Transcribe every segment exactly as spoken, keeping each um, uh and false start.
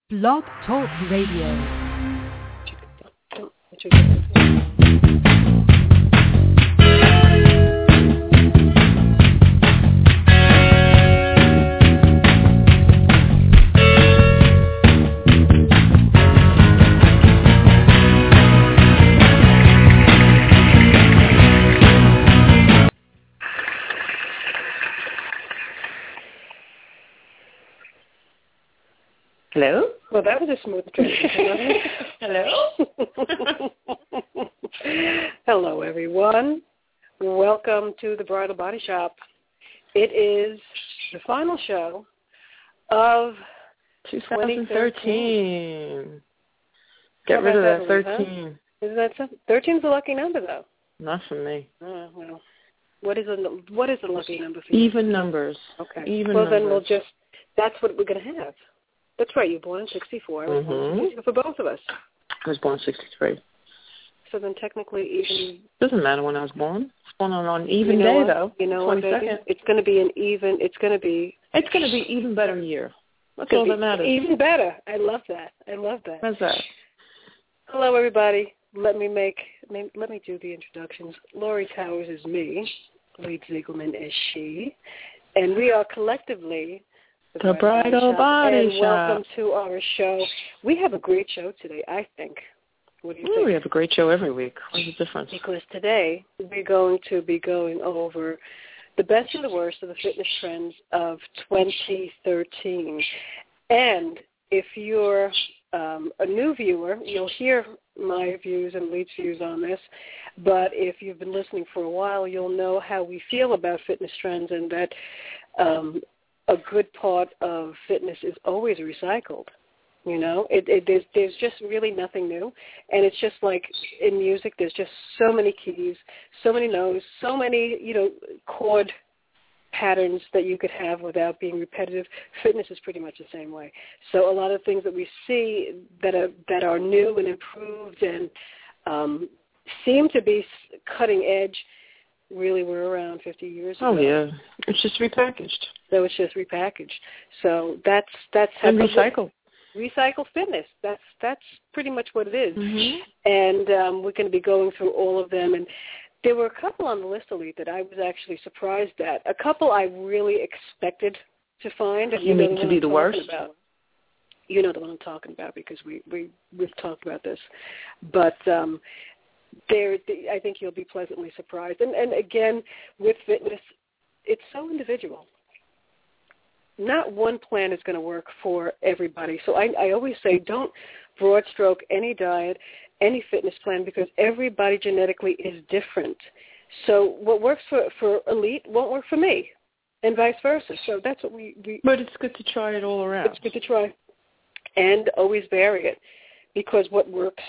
Blog Talk Radio. Hello? Well, that was a smooth transition. Hello? Hello, everyone. Welcome to the Bridal Body Shop. It is the final show of twenty thirteen. Get rid of that thirteen. Isn't that something? thirteen is a lucky number, though. Not for me. Oh, well, what is a, what is a lucky number for you? Even numbers. Okay. Even well, numbers. then we'll just, that's what we're going to have. That's right. You're born in sixty-four. I was Mm-hmm. born in sixty-four for both of us. I was born in sixty-three. So then technically even... Doesn't matter when I was born. It's born on an even you know day, what? though. You know what, baby? twenty-second. It's going to be an even... It's going to be... It's going to be even better year. That's all that matters. Even better. I love that. I love that. How's that? Hello, everybody. Let me make... Let me do the introductions. Lori Towers is me. Lee Ziegelman is she. And we are collectively... The Bridal Body and Shop. Welcome to our show. We have a great show today, I think. What do you Ooh, think? we have a great show every week. What's the difference? Because today we're going to be going over the best and the worst of the fitness trends of twenty thirteen. And if you're um, a new viewer, you'll hear my views and Lee's views on this. But if you've been listening for a while, you'll know how we feel about fitness trends and that um, a good part of fitness is always recycled. You know, it, it, there's, there's just really nothing new. And it's just like in music, there's just so many keys, so many notes, so many, you know, chord patterns that you could have without being repetitive. Fitness is pretty much the same way. So a lot of things that we see that are, that are new and improved and um, seem to be cutting edge really were around fifty years ago. Oh, yeah. It's just repackaged. So it's just repackaged. So that's that's how and recycled. Recycle fitness. That's that's pretty much what it is. Mm-hmm. And um, we're going to be going through all of them. And there were a couple on the list, Elite, that I was actually surprised at. A couple I really expected to find. And you you know mean the to one be I'm the talking worst? About. You know the one I'm talking about because we we we've talked about this. But um, there, I think you'll be pleasantly surprised. And and again, with fitness, it's so individual. Not one plan is going to work for everybody. So I, I always say don't broad stroke any diet, any fitness plan, because everybody genetically is different. So what works for, for Elite won't work for me, and vice versa. So that's what we, we... But it's good to try it all around. It's good to try. And always vary it, because what works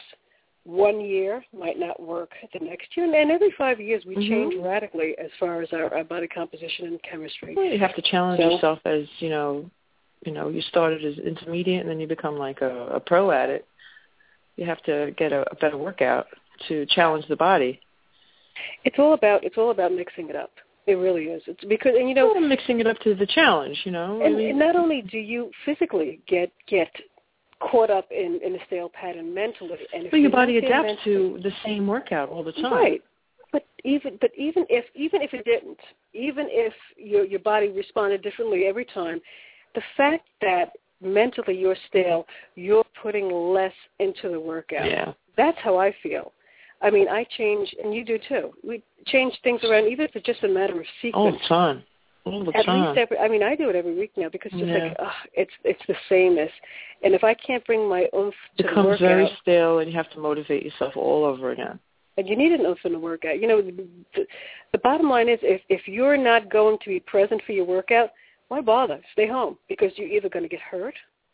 one year might not work the next year. And every five years we mm-hmm. change radically as far as our, our body composition and chemistry. Well, you have to challenge so, yourself as, you know, you know, you started as intermediate and then you become like a, a pro at it. You have to get a, a better workout to challenge the body. It's all about it's all about mixing it up. It really is. It's because and you know well, mixing it up to the challenge, you know. And, I mean, and not only do you physically get get caught up in, in a stale pattern mentally, and if well, your body adapts mentally, to the same workout all the time. Right. But even but even if even if it didn't, even if your your body responded differently every time, the fact that mentally you're stale, you're putting less into the workout. Yeah. That's how I feel. I mean, I change, and you do too. We change things around, even if it's just a matter of sequence. All the time. All the At time. least every, I mean, I do it every week now because it's just yeah. like, ugh, it's it's the sameness. And if I can't bring my oomph to it the becomes workout, very stale, and you have to motivate yourself all over again. and you need an oomph in the workout. You know, the, the, the bottom line is, if if you're not going to be present for your workout, why bother? Stay home, because you're either going to get hurt,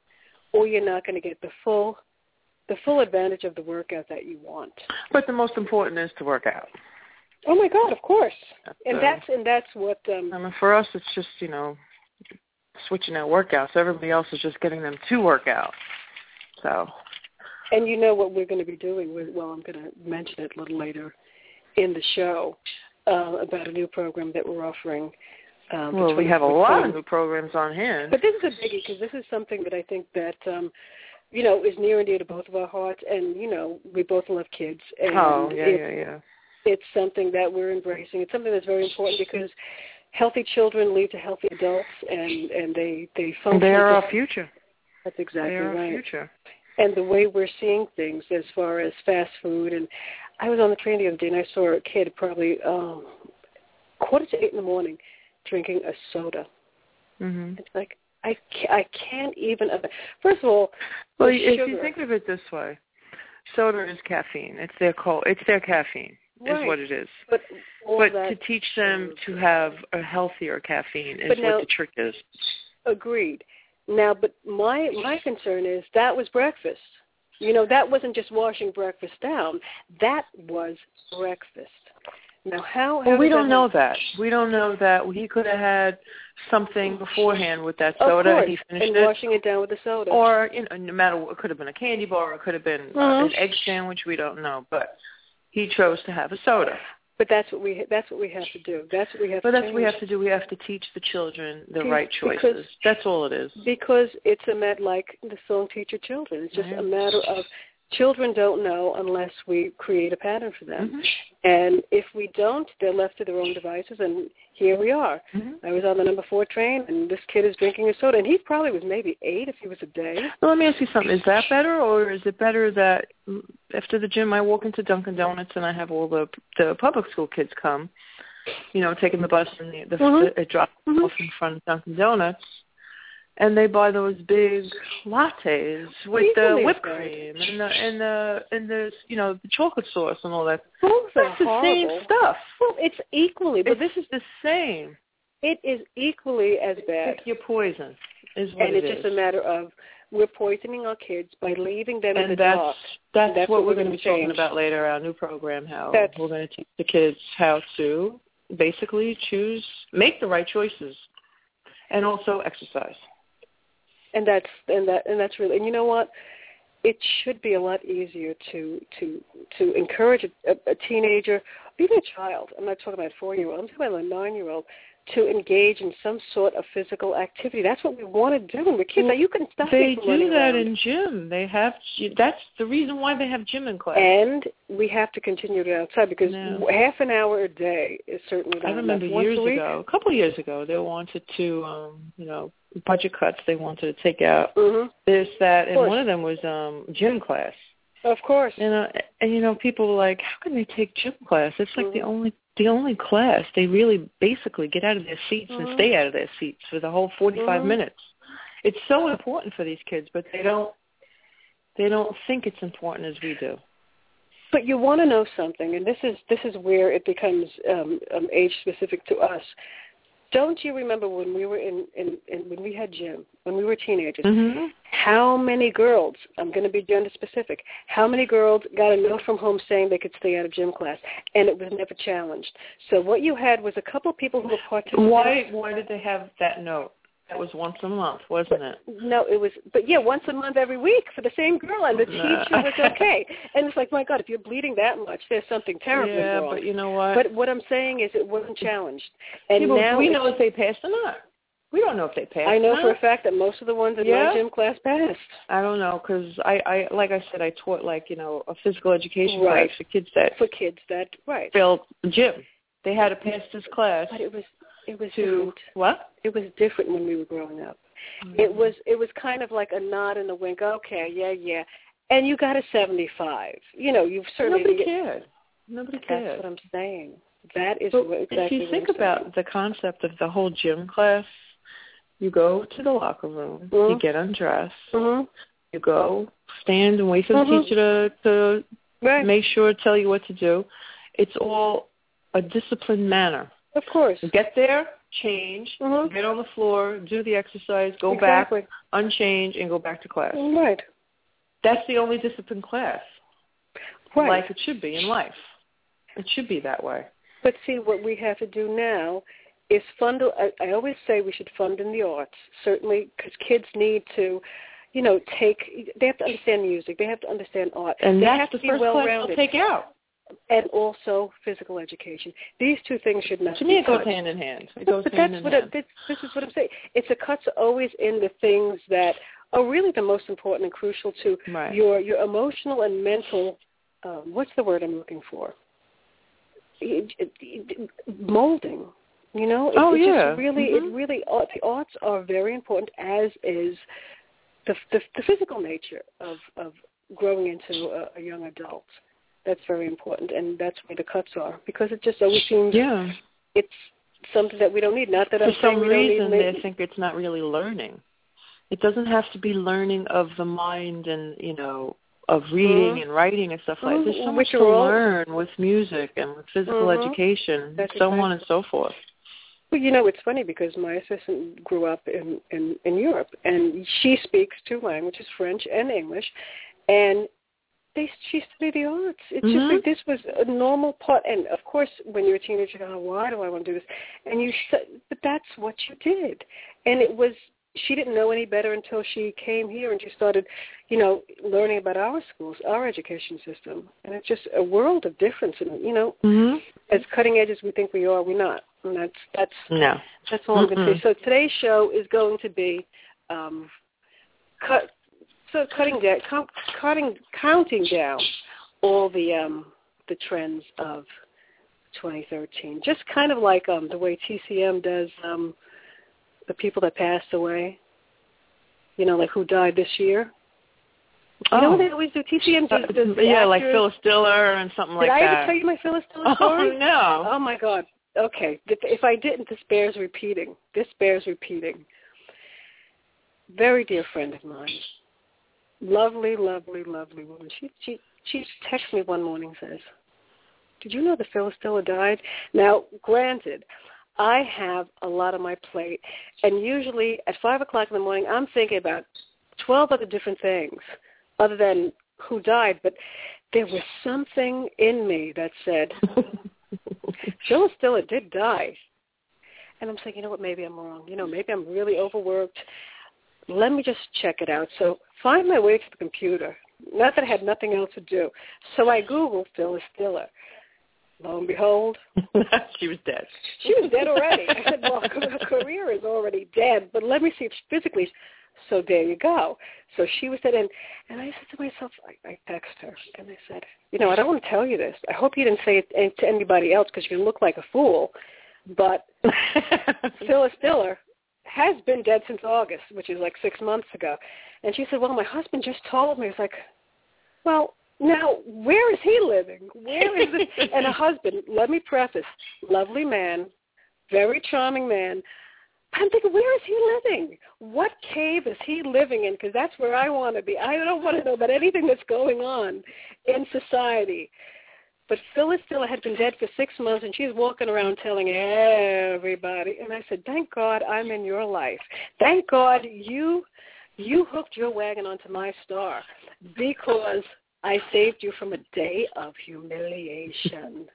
or you're not going to get the full the full advantage of the workout that you want. But the most important is to work out. Oh my God, of course. That's, and uh, that's and that's what. Um, I mean, for us, it's just you know, switching out workouts. Everybody else is just getting them to work out. So. And you know what we're going to be doing? With, well, I'm going to mention it a little later in the show uh, about a new program that we're offering. Um, well, we have a lot of new programs on hand. But this is a biggie because this is something that I think that um, you know, is near and dear to both of our hearts. And, you know, we both love kids. And oh, yeah, it's, yeah, yeah. It's something that we're embracing. It's something that's very important because healthy children lead to healthy adults, and, and they, they function. They're our future. That's exactly They're right. our future. And the way we're seeing things as far as fast food. And I was on the train the other day, and I saw a kid probably um, quarter to eight in the morning drinking a soda. Mm-hmm. It's like, I can't, I can't even. First of all, well, if sugar. you think of it this way, soda is caffeine. It's their co- It's their caffeine. Right. Is what it is. But, all but that to teach them to have a healthier caffeine is but now, what the trick is. Agreed. Now, but my my concern is that was breakfast. You know, that wasn't just washing breakfast down. That was breakfast. Now, how? how well, we don't that know happen? that. We don't know that. He could have had something beforehand with that Of soda, course, and he finished and it. washing it down with the soda. Or, you know, no matter what, it could have been a candy bar, or it could have been mm-hmm. uh, an egg sandwich. We don't know, but he chose to have a soda. But that's what we that's what we have to do. That's what we have but to that's what we have to do. We have to teach the children the teach, right choices. Because, that's all it is. Because it's a matter, like the song Teach Your Children. It's just yeah. a matter of children don't know unless we create a pattern for them. Mm-hmm. And if we don't, they're left to their own devices, and here we are. Mm-hmm. I was on the number four train, and this kid is drinking a soda, and he probably was maybe eight if he was a day. Well, let me ask you something. Is that better, or is it better that after the gym I walk into Dunkin' Donuts and I have all the the public school kids come, you know, taking the bus and the, the, mm-hmm. the it drops mm-hmm. off in front of Dunkin' Donuts, and they buy those big lattes with Equally the whipped good. cream and the and the and the you know the chocolate sauce and all that. Those That's are the horrible. same stuff. Well, it's equally, but it's this is the same. It is equally as bad. Pick your poison is what and it it's is. just a matter of we're poisoning our kids by leaving them and in the that's, dark. That's, that's what, what we're we're going to gonna be talking change. about later, our new program, how That's, we're going to teach the kids how to basically choose, make the right choices, and also exercise. And that's and that and that's really and you know what? It should be a lot easier to to to encourage a, a teenager, even a child. I'm not talking about a four-year-old. I'm talking about a nine-year-old to engage in some sort of physical activity. That's what we want to do when we're kids. Now you can stop. They from do running that around. in gym. They have. That's the reason why they have gym in class. And we have to continue to outside because no. half an hour a day is certainly not I remember enough. years Once a week, ago, a couple of years ago, they wanted to, um, you know, budget cuts. They wanted to take out mm-hmm. this, that, and one of them was um, gym class. Of course. You know, and you know, people were like, how can they take gym class? It's like mm-hmm. the only the only class they really basically get out of their seats mm-hmm. and stay out of their seats for the whole forty-five mm-hmm. minutes. It's so important for these kids, but they don't they don't think it's important as we do. But you want to know something, and this is this is where it becomes um, um, age specific to us. Don't you remember when we were in, in, in when we had gym, when we were teenagers, mm-hmm. how many girls, I'm going to be gender specific, how many girls got a note from home saying they could stay out of gym class, and it was never challenged. So what you had was a couple of people who were participating. Why, why did they have that note? That was once a month, wasn't it? No, it was, but yeah, once a month every week for the same girl, and the nah. teacher was okay. And it's like, my God, if you're bleeding that much, there's something terribly yeah, wrong. but you know what? But what I'm saying is it wasn't challenged. And yeah, now we know if they passed or not. We don't know if they passed. I know or for not. a fact that most of the ones in yeah? my gym class passed. I don't know, because I, I, like I said, I taught like, you know, a physical education Right. class for kids that For kids that, right. failed gym. They had to pass this class. But it was, it was to, different. What? It was different when we were growing up. Mm-hmm. It was, it was kind of like a nod and a wink. Okay, yeah, yeah. And you got a seventy-five. You know, you've certainly... Nobody cared. Nobody cared. That's what I'm saying. That is but what exactly if you what think I'm about saying. the concept of the whole gym class, you go to the locker room, mm-hmm. you get undressed, mm-hmm. you go stand and wait for the mm-hmm. teacher to, to right. make sure, tell you what to do. It's all a disciplined manner. Of course. You get there, change, mm-hmm. get on the floor, do the exercise, go exactly. back, unchange, and go back to class. Right. That's the only disciplined class. Right. Like it should be in life. It should be that way. But see, what we have to do now is fund, I, I always say we should fund in the arts, certainly, because kids need to, you know, take, they have to understand music, they have to understand art. And they that's have the to be first class well-rounded. they'll take out. And also physical education. These two things should not to be me, it goes cut. hand in hand. It goes but hand that's in what hand. it, this, this is what I'm saying. It's a cut's always in the things that are really the most important and crucial to right. your, your emotional and mental, um, what's the word I'm looking for? It, it, it, molding, you know? It, oh, it yeah. Just really, mm-hmm. it really, the arts are very important, as is the, the, the physical nature of, of growing into a, a young adult. That's very important, and that's where the cuts are, because it just always seems yeah. it's something that we don't need. Not that For I'm saying we don't need. some reason, they think it's not really learning. It doesn't have to be learning of the mind and, you know, of reading mm-hmm. and writing and stuff like that. There's so Which much to all... learn with music and with physical mm-hmm. education, That's so exactly. on and so forth. Well, you know, it's funny because my assistant grew up in, in, in Europe, and she speaks two languages, French and English, and they she studied the arts. It's mm-hmm. just like this was a normal part. And, of course, when you're a teenager, you go, why do I want to do this? And you, but that's what you did. And it was, she didn't know any better until she came here and she started, you know, learning about our schools, our education system. And it's just a world of difference. And, you know, mm-hmm. as cutting edge as we think we are, we're not. And that's, that's, no. that's all I'm going to say. So today's show is going to be um, cut. So cutting down, com- cutting, counting down all the um, the trends of twenty thirteen, just kind of like um, the way T C M does um, the people that passed away. You know, like who died this year. Oh. You know what they always do? T C M does, does the yeah, actors. like Phyllis Diller and something Did like I that. Did I ever tell you my Phyllis Diller story? Oh no! Oh my God. Okay, if I didn't, this bears repeating. This bears repeating. Very dear friend of mine. Lovely, lovely, lovely woman. She she she texts me one morning and says, did you know that Phyllis Diller died? Now, granted, I have a lot on my plate, and usually at five o'clock in the morning, I'm thinking about twelve other different things other than who died, but there was something in me that said, Phyllis Diller did die. And I'm saying, you know what, maybe I'm wrong. You know, maybe I'm really overworked. Let me just check it out. So find my way to the computer. Not that I had nothing else to do. So I Googled Phyllis Diller. Lo and behold. She was dead. She was dead already. I said, well, her career is already dead, but let me see if physically. So there you go. So she was dead. And, and I said to myself, I, I texted her, and I said, you know, I don't want to tell you this. I hope you didn't say it to anybody else because you can look like a fool. But Phyllis Diller has been dead since August, which is like six months ago. And she said, well, my husband just told me. It's like, well, now, where is he living? Where is it? And a husband, let me preface, lovely man, very charming man. I'm thinking, where is he living? What cave is he living in? Because that's where I want to be. I don't want to know about anything that's going on in society. But Phyllis Diller had been dead for six months, and she's walking around telling everybody. And I said, thank God I'm in your life. Thank God you you hooked your wagon onto my star, because I saved you from a day of humiliation.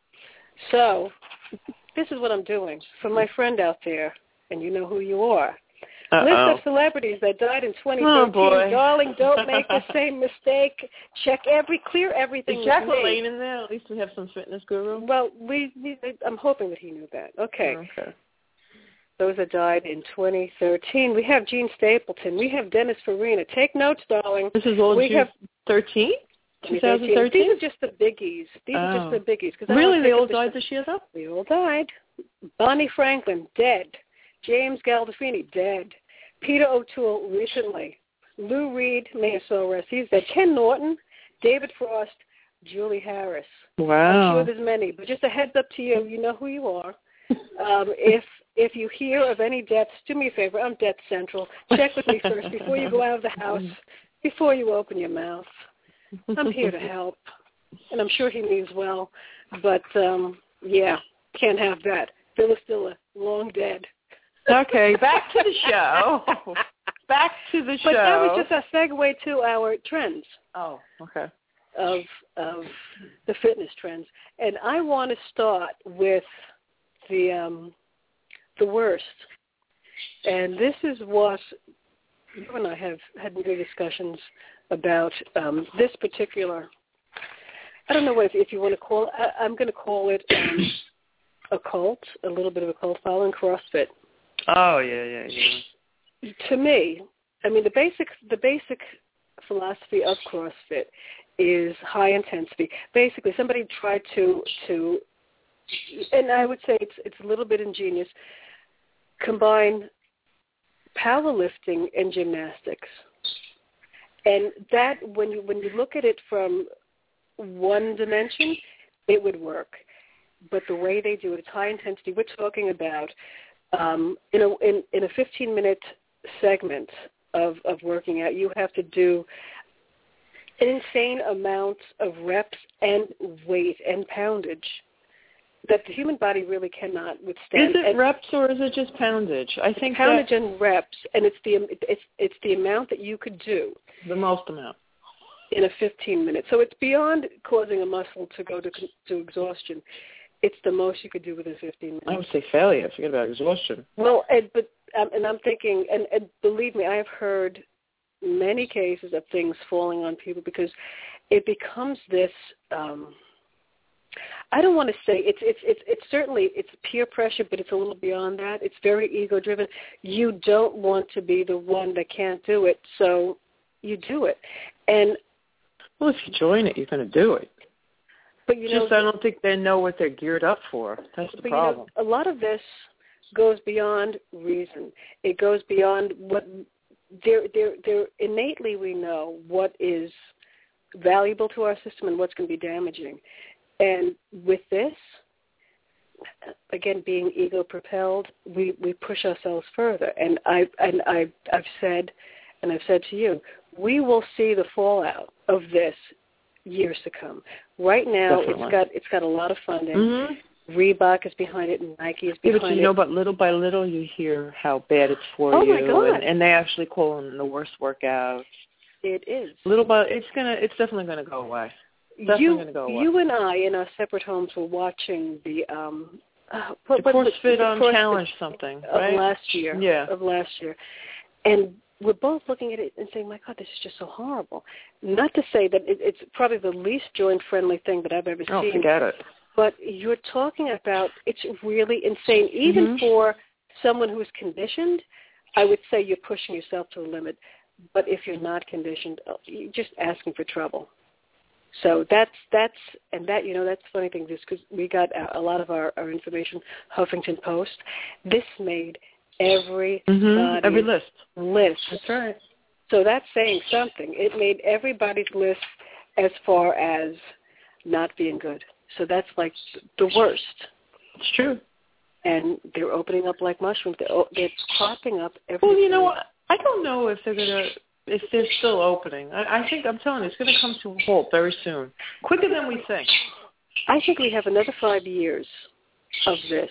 So this is what I'm doing for my friend out there, and you know who you are. Uh-oh. List of celebrities that died in twenty thirteen. Oh, boy. Darling, don't make the same mistake. Check every, clear everything. Is Jack LaLanne in there? At least we have some fitness guru. Well, we, we I'm hoping that he knew that. Okay. Okay. Those that died in twenty thirteen. We have Gene Stapleton. We have Dennis Farina. Take notes, darling. This is all we June have thirteen? twenty thirteen? These are just the biggies. These oh. are just the biggies. Really? They all died this year, though? They all died. Bonnie Franklin, dead. James Gandolfini, dead. Peter O'Toole, recently. Lou Reed, may his soul rest. He's dead. Ken Norton, David Frost, Julie Harris. Wow. I'm sure there's many. But just a heads up to you, you know who you are. Um, if if you hear of any deaths, do me a favor. I'm Death Central. Check with me first before you go out of the house, before you open your mouth. I'm here to help, and I'm sure he means well. But, um, yeah, can't have that. Phyllis Diller, long dead. Okay, back to the show. Back to the show. But that was just a segue to our trends. Oh, okay. Of of the fitness trends, and I want to start with the um, the worst. And this is what you and I have had many discussions about um, this particular. I don't know what if, if you want to call it. I, I'm going to call it um, a cult, a little bit of a cult following CrossFit. Oh, yeah, yeah, yeah. To me, I mean, the basic the basic philosophy of CrossFit is high intensity. Basically, somebody tried to to, and I would say it's it's a little bit ingenious, combine powerlifting and gymnastics, and that when you when you look at it from one dimension, it would work. But the way they do it, it's high intensity. We're talking about um, in a in, in a fifteen minute segment of, of working out, you have to do an insane amount of reps and weight and poundage that the human body really cannot withstand. Is it and reps or is it just poundage? I think poundage that and reps, and it's the it's it's the amount that you could do. The most amount. In a fifteen minute. So it's beyond causing a muscle to go to to exhaustion. It's the most you could do within fifteen minutes. I would say failure. Forget about exhaustion. Well, and, but um, and I'm thinking, and, and believe me, I have heard many cases of things falling on people because it becomes this. Um, I don't want to say it's it's it's it's certainly it's peer pressure, but it's a little beyond that. It's very ego driven. You don't want to be the one that can't do it, so you do it. And well, if you join it, you're going to do it. But you Just know, I don't think they know what they're geared up for. That's the but problem. You know, a lot of this goes beyond reason. It goes beyond what they're, they're, they're innately we know what is valuable to our system and what's going to be damaging. And with this, again, being ego-propelled, we, we push ourselves further. And I and I I've said, and I've said to you, we will see the fallout of this years to come. Right now, Definitely. it's got it's got a lot of funding. Mm-hmm. Reebok is behind it, and Nike is Yeah, behind but you it. know, but little by little, you hear how bad it's for Oh, you, my God. And, and they actually call them the worst workouts. It is. Little by it's gonna, it's definitely gonna go away. Definitely You, gonna go away. you and I, in our separate homes, were watching the um, uh, the what, what, CrossFit the um, CrossFit challenge something, of right? last year. Yeah. Of last year, and we're both looking at it and saying, "My God, this is just so horrible." Not to say that it, it's probably the least joint-friendly thing that I've ever Oh, seen. forget it. But you're talking about it's really insane. Even Mm-hmm. for someone who's conditioned, I would say you're pushing yourself to the limit. But if you're not conditioned, you're just asking for trouble. So that's, that's and that, you know, that's the funny thing, just because we got a lot of our, our information, Huffington Post. This made every Mm-hmm. Every list. list. That's right. So that's saying something. It made everybody's list as far as not being good. So that's like the worst. It's true. And they're opening up like mushrooms. They're, they're popping up every Well, you know what? I don't know if they're gonna, if they're still opening. I, I think I'm telling you, it's gonna come to a halt very soon, quicker than we think. I think we have another five years of this.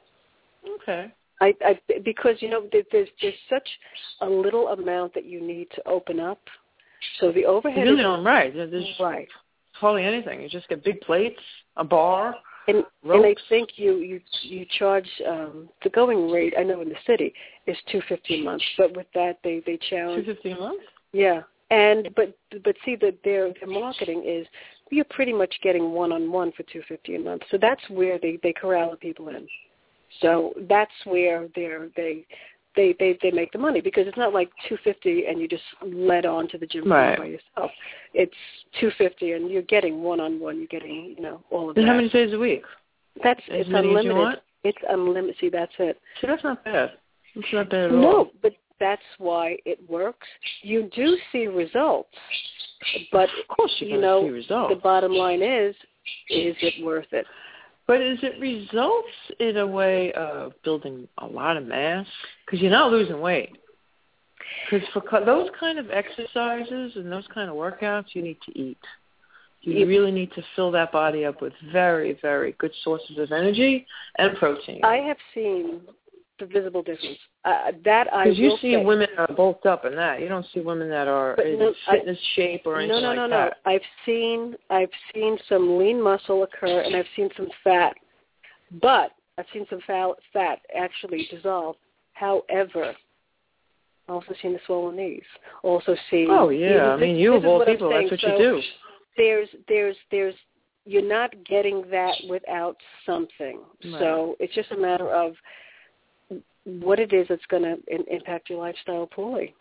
Okay. I, I because you know there, there's there's such a little amount that you need to open up. So the overhead You really is don't, right? There's right. hardly anything. You just get big plates, a bar, And, ropes. and I think you you you charge um, the going rate. I know in the city is two fifty a month, but with that they they challenge. Two fifty a month. Yeah, and but but see that their their marketing is you're pretty much getting one on one for two fifty a month. So that's where they they corral the people in. So that's where they're they. They, they they make the money because it's not like two fifty and you just let on to the gym Right. by yourself. It's two fifty and you're getting one on one. You're getting you know all of And that. how many days a week? That's As it's many as you unlimited. want? It's unlimited. See, that's it. See, that's not bad. It's not bad at all. No, but that's why it works. You do see results, but Of course you're you gonna know see results. the bottom line is, is it worth it? But is it results in a way of building a lot of mass? Because you're not losing weight. Because for co- those kind of exercises and those kind of workouts, you need to eat. You You- really need to fill that body up with very, very good sources of energy and protein. I have seen the visible difference. Uh, that I Because you will see say. women that are bulked up in that. You don't see women that are But in no, I- fitness shape or anything No, no, like no, that. no. I've seen I've seen some lean muscle occur, and I've seen some fat, but I've seen some fat, fat actually dissolve. However, I've also seen the swollen knees. Also seen. Oh, yeah. I mean, you of all people, that's what you do. There's, there's, there's. You're not getting that without something. Right. So it's just a matter of what it is that's going to impact your lifestyle poorly.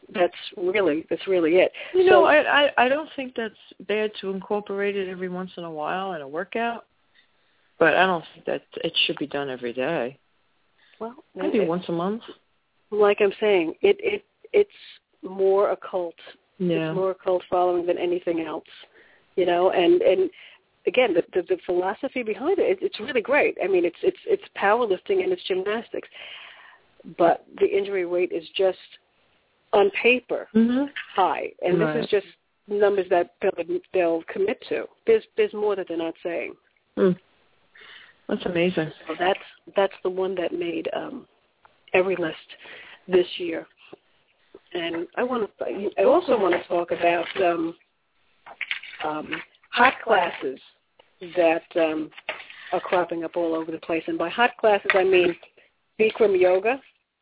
That's really that's really it. You so, know, I, I I don't think that's bad to incorporate it every once in a while in a workout, but I don't think that it should be done every day. Well, maybe it, once a month. Like I'm saying, it it it's more a cult. Yeah. It's more a cult following than anything else. You know, and and again, the the, the philosophy behind it, it, it's really great. I mean, it's it's it's powerlifting and it's gymnastics, but the injury rate is just on paper mm-hmm. high, and right. this is just numbers that they'll, they'll commit to. There's there's more that they're not saying. Mm. That's amazing. So that's that's the one that made um, every list this year. And I want to. I also want to talk about um, um, hot classes that um, are cropping up all over the place. And by hot classes, I mean Bikram yoga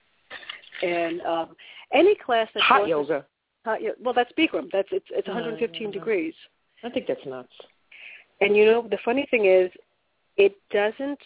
and um, any class that's hot yoga. Hot, well, that's Bikram. That's it's it's one hundred fifteen uh, degrees. I think that's nuts. And you know, the funny thing is, it doesn't.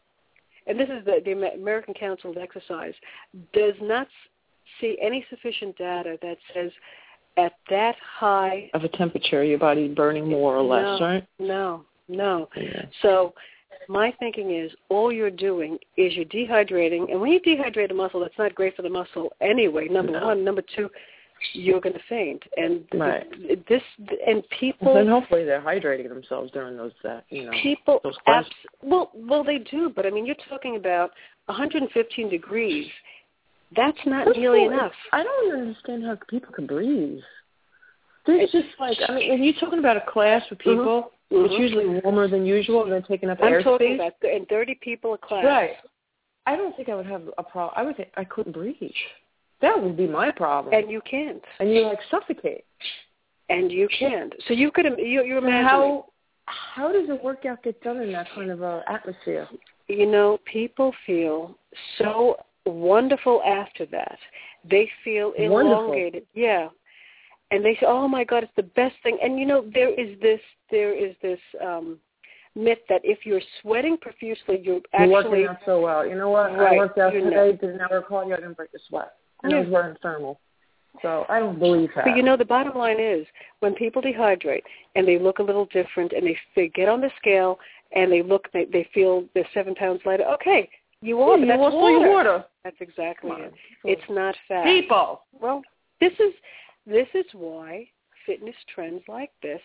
And this is the, the American Council of Exercise does not see any sufficient data that says at that high of a temperature your body burning more or less, no, right? No, no. Yeah. So my thinking is all you're doing is you're dehydrating, and when you dehydrate a muscle, that's not great for the muscle anyway. Number no. one, number two, you're going to faint, and right. this and people. Well, then hopefully they're hydrating themselves during those that you know people those classes. Abs- well, well they do, but I mean you're talking about one hundred fifteen degrees. That's not First nearly all, enough. I don't understand how people can breathe. It's just like I mean, if you're talking about a class with people, mm-hmm. it's usually warmer than usual, and they're taking up I'm airspace. talking about and thirty people a class. Right. I don't think I would have a problem. I would think I couldn't breathe. That would be my problem. And you can't. And you like suffocate. And you can't. So you could you you imagine how how does a workout get done in that kind of a atmosphere? You know, people feel so wonderful after that. They feel elongated. Wonderful. Yeah. And they say, "Oh my God, it's the best thing." And you know, there is this there is this um myth that if you're sweating profusely, you're actually you're working out so well. You know what? Right, I worked out you today, know. did not recall you, I didn't break a sweat. And Yeah. I was wearing thermal. So I don't believe that. But you know, the bottom line is when people dehydrate and they look a little different and they they get on the scale and they look, they, they feel they're seven pounds lighter. Okay, you are, yeah, but you that's lost all water. your water. That's exactly Come it. on. It's not fat. People. Well, this is this is why fitness trends like this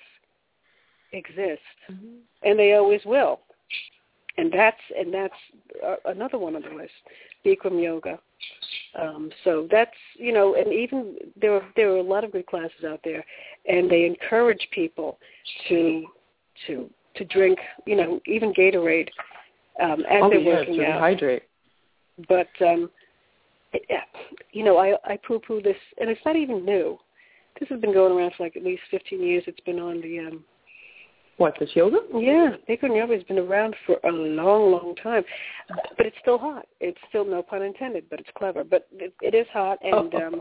exist, mm-hmm. and they always will. And that's and that's uh, another one on the list, Bikram yoga. Um, so that's you know, and even there are there are a lot of good classes out there, and they encourage people to to to drink, you know, even Gatorade um, as oh, they're yeah, working to out. Hydrate. But um, it, you know, I I poo-poo this, and it's not even new. This has been going around for like at least fifteen years. It's been on the um, what, this yoga? Yeah, Bikram yoga has been around for a long, long time, but it's still hot. It's still, no pun intended, but it's clever. But it, it is hot, and um,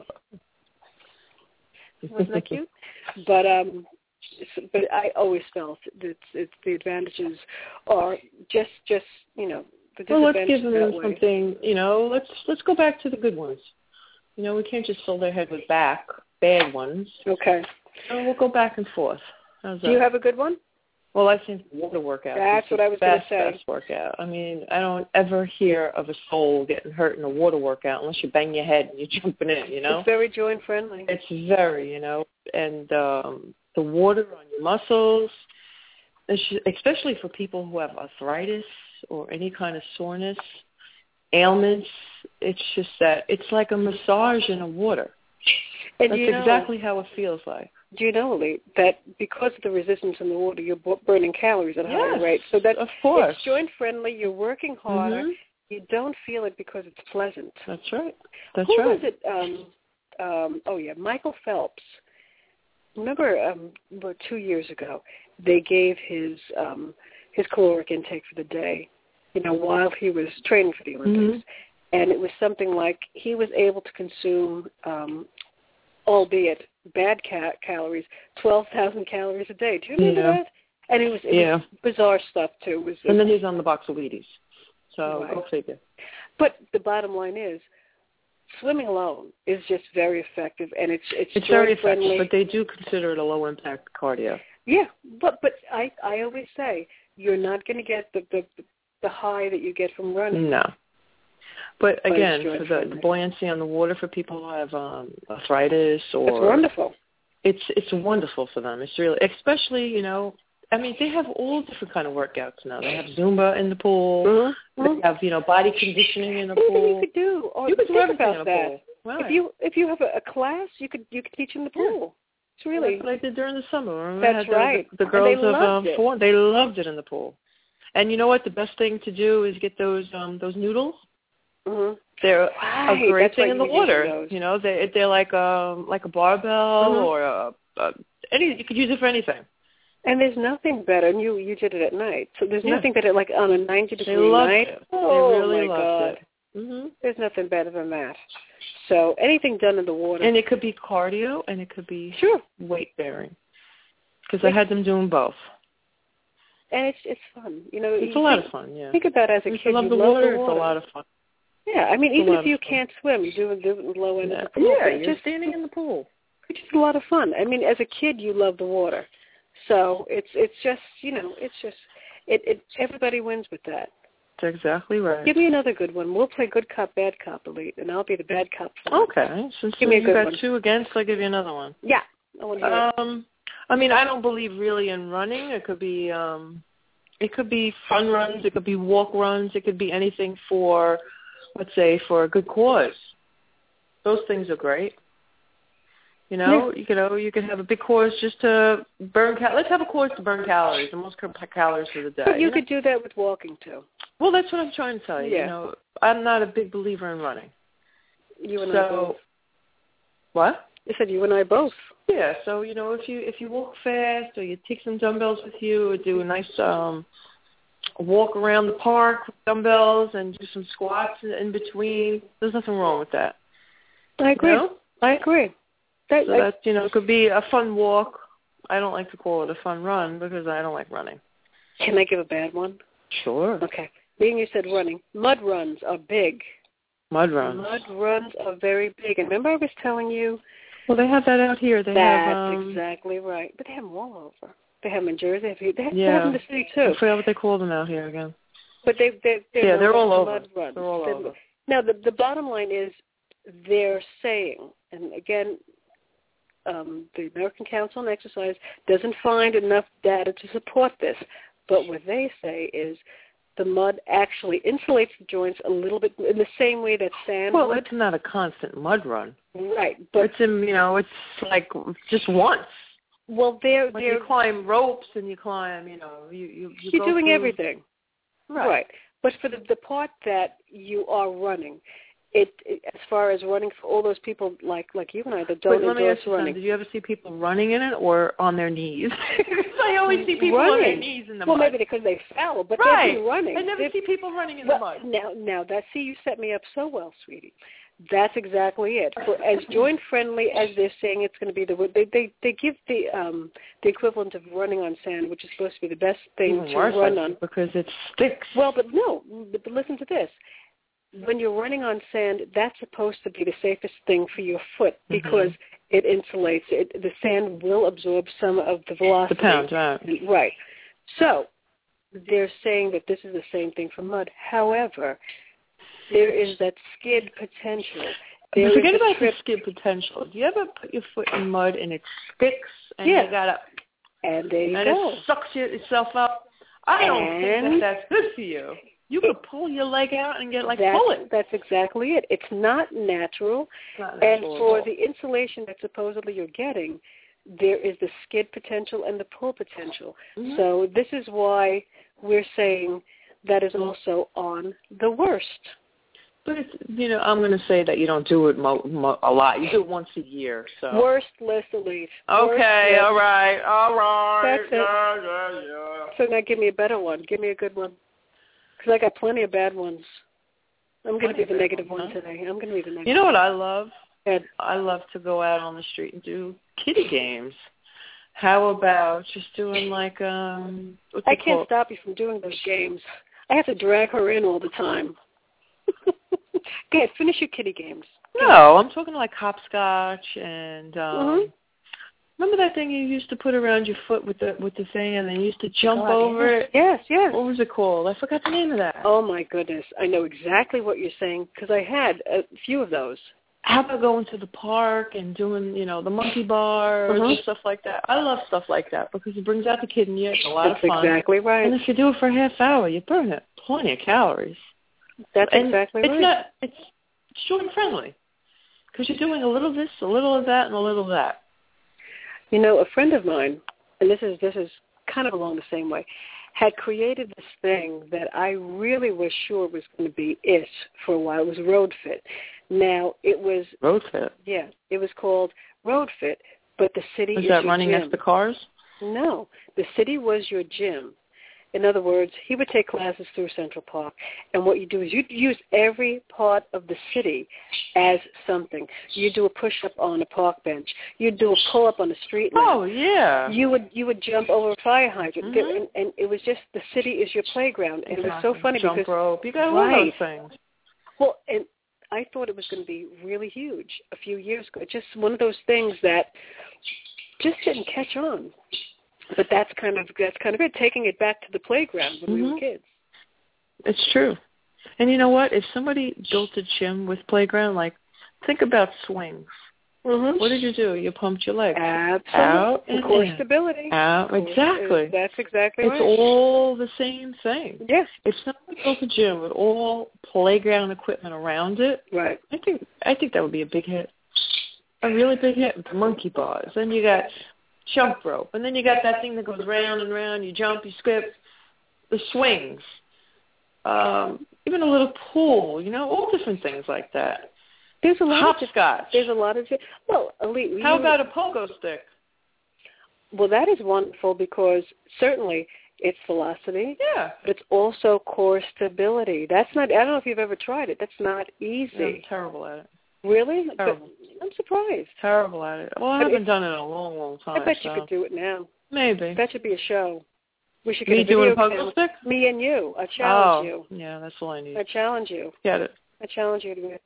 wasn't that cute? But um, but I always felt that it's, the advantages are just, just you know, the well, let's give disadvantages them outweigh. something. You know, let's let's go back to the good ones. You know, we can't just fill their head with back bad ones. Okay. So we'll go back and forth. How's that? Do you have a good one? Well, I think water workout That's is what the I was going to best, say. best workout. I mean, I don't ever hear of a soul getting hurt in a water workout unless you bang your head and you're jumping in, you know? It's very joint friendly. It's very, you know, and um, the water on your muscles, especially for people who have arthritis or any kind of soreness, ailments, it's just that it's like a massage in the water. And That's you know, exactly how it feels like. Do you know, Lee, that because of the resistance in the water, you're burning calories at a Yes, higher rate? So that of course. it's joint-friendly. You're working harder. Mm-hmm. You don't feel it because it's pleasant. That's right. That's Who right. was it? Um, um, oh, yeah, Michael Phelps. Remember um, about two years ago, they gave his um, his caloric intake for the day, you know, while he was training for the Olympics. Mm-hmm. And it was something like he was able to consume, um, albeit bad ca- calories, twelve thousand calories a day. Do you remember yeah. that? And it was, it yeah. was bizarre stuff, too. It was, and then he's on the box of Wheaties. So right. go figure. But the bottom line is, swimming alone is just very effective, and it's it's, it's very friendly. effective, but they do consider it a low impact cardio. Yeah, but but I I always say you're not going to get the, the the high that you get from running. No. But again, but for the, the buoyancy on the water for people who have um, arthritis or it's wonderful. It's it's wonderful for them. It's really, especially, you know, I mean, they have all different kind of workouts now. They have Zumba in the pool. Mm-hmm. They have, you know, body conditioning in the Anything pool. you could do. Or you could do everything about in a that. pool. Right. If you if you have a, a class, you could you could teach in the pool. Yeah. It's really That's what I did during the summer. Remember That's I had right. The, the girls of um, four, they loved it in the pool. And you know what? The best thing to do is get those um, those noodles. Mm-hmm. They're right. a great That's thing right. in the you water. You know, they they're like um like a barbell mm-hmm. or a, a any. You could use it for anything. And there's nothing better. And you you did it at night, so there's yeah. nothing better. Like on a ninety degree they loved night. It. Oh they really my loved God. It. Mm-hmm. There's nothing better than that. So anything done in the water. And it could be cardio, and it could be sure weight bearing. Because I had them doing both. And it's it's fun, you know. It's you a lot think, of fun, yeah. Think about it as a if kid, you love, you the, love water, the water. It's a lot of fun. Yeah, I mean, it's even if you can't swim, you do the low end yeah. of the pool. Yeah, it's you're just standing in the pool. It's just a lot of fun. I mean, as a kid, you love the water, so it's it's just you know, it's just it. it everybody wins with that. That's exactly right. Give me another good one. We'll play good cop, bad cop, Elite, and I'll be the bad cop. Okay, since give me a you good got one. two against, I'll give you another one. Yeah, I want to hear um, I mean, I don't believe really in running. It could be um, it could be fun runs. It could be walk runs. It could be anything for, let's say, for a good cause. Those things are great. You know, yeah. you know, you can have a big cause just to burn. Cal- Let's have a cause to burn calories, the most calories for the day. But you, you could know? do that with walking too. Well, that's what I'm trying to tell you. Yeah. You know, I'm not a big believer in running. You and so, I both. What? I said you and I both. Yeah. So you know, if you if you walk fast, or you take some dumbbells with you, or do a nice um, walk around the park with dumbbells, and do some squats in, in between, there's nothing wrong with that. I agree. You know? I agree. That, so I, that you know, it could be a fun walk. I don't like to call it a fun run because I don't like running. Can I give a bad one? Sure. Okay. Being you said running, mud runs are big. Mud runs. Mud runs are very big. And remember I was telling you? Well, they have that out here. They That's have, um, exactly right. But they have them all over. They have them in Jersey. They have, they have, yeah. they have them in the city, too. I forgot what they call them out here again. But they, they, they're, yeah, they're all over. Mud runs. They're all they're, over. Now, the, the bottom line is they're saying, and again, um, the American Council on Exercise doesn't find enough data to support this. But what they say is the mud actually insulates the joints a little bit in the same way that sand well, would. It's not a constant mud run. Right. But it's, in, you know, it's like just once. Well, they're... When they're you climb ropes and you climb, you know, you... you, you you're go doing through... everything. Right. Right. But for the, the part that you are running, it, it as far as running for all those people like like you and I that don't but let me endorse ask you running. Something. Did you ever see people running in it or on their knees? I always see people running. on their knees in the well, mud. Well, maybe because they fell, but right. they've been running. I never they've, see people running in well, the mud. Now, now that see, you set me up so well, sweetie. That's exactly it. For as joint friendly as they're saying it's going to be, the they they they give the um the equivalent of running on sand, which is supposed to be the best thing Even to worse, run like, on because it sticks. Well, but no. But listen to this. When you're running on sand, that's supposed to be the safest thing for your foot because mm-hmm. it insulates. It, the sand will absorb some of the velocity. The pounds, right. Right. So they're saying that this is the same thing for mud. However, there is that skid potential. There Forget is about trip. the skid potential. Do you ever put your foot in mud and it sticks and yeah. you gotta and there you and go. it sucks itself up? I don't and think that that's good for you. You could pull your leg out and get like that's, pull it. That's exactly it. It's not natural. It's not and natural for at all. the insulation that supposedly you're getting, there is the skid potential and the pull potential. Mm-hmm. So this is why we're saying that is also on the worst. But it's, you know, I'm going to say that you don't do it mo- mo- a lot. You do it once a year. So worst list, Elite. Okay, worst all right, all right. That's it. Yeah, yeah, yeah. So now give me a better one. Give me a good one. Because I got plenty of bad ones. I'm going to be the negative one huh? today. I'm going to be the negative. You know what I love? Ed. I love to go out on the street and do kiddie games. How about just doing like um? What's I it can't called? stop you from doing those games. I have to drag her in all the time. Go ahead, finish your kiddie games. No, I'm talking like hopscotch and um Mm-hmm. remember that thing you used to put around your foot with the with the thing and then you used to jump God, over yes. it? Yes, yes. What was it called? I forgot the name of that. Oh, my goodness. I know exactly what you're saying because I had a few of those. How about going to the park and doing, you know, the monkey bars Mm-hmm. and stuff like that? I love stuff like that because it brings out the kid in you. It's a lot That's of fun. exactly right. And if you do it for a half hour, you burn it plenty of calories. That's and exactly it's right. Not, it's children friendly because you're doing a little of this, a little of that, and a little of that. You know, a friend of mine, and this is this is kind of along the same way, had created this thing that I really was sure was going to be it for a while. It was Road Fit. Now, it was... Road Fit? Yeah, it was called Road Fit, but the city was is that your running gym. next to cars? No, the city was your gym. In other words, he would take classes through Central Park, and what you do is you use every part of the city as something. You do a push-up on a park bench. You do a pull-up on a street lamp. Oh, yeah. You would you would jump over a fire hydrant, Mm-hmm. There- and, and it was just the city is your playground, and exactly. it was so funny Jump because rope. You got all right. those things. Well, and I thought it was going to be really huge a few years ago. Just one of those things that just didn't catch on. But that's kind of that's kind of it, taking it back to the playground when mm-hmm. we were kids. It's true. And you know what? If somebody built a gym with playground, like, think about swings. Mm-hmm. What did you do? You pumped your legs. Absolutely. Out and core in. stability. Out. Core, Exactly. That's exactly it's right. It's all the same thing. Yes. If somebody built a gym with all playground equipment around it, right. I think I think that would be a big hit. A really big hit with the monkey bars. Then you got jump rope. And then you got that thing that goes round and round. You jump, you skip. The swings. Um, even a little pool, you know, all different things like that. There's a lot Hopscotch. Of, there's a lot of... Well, Elite... How you, about a pogo stick? Well, that is wonderful because certainly it's velocity. Yeah. But it's also core stability. That's not... I don't know if you've ever tried it. That's not easy. Yeah, I'm terrible at it. Really? Terrible. But I'm surprised. Terrible at it. Well, I But haven't if, done it in a long, long time. I bet so. you could do it now. Maybe. That should be a show. We should get Me a video doing a pogo channel. stick? Me and you. I challenge oh, you. yeah, that's all I need. I challenge you. Get it. I challenge you to win.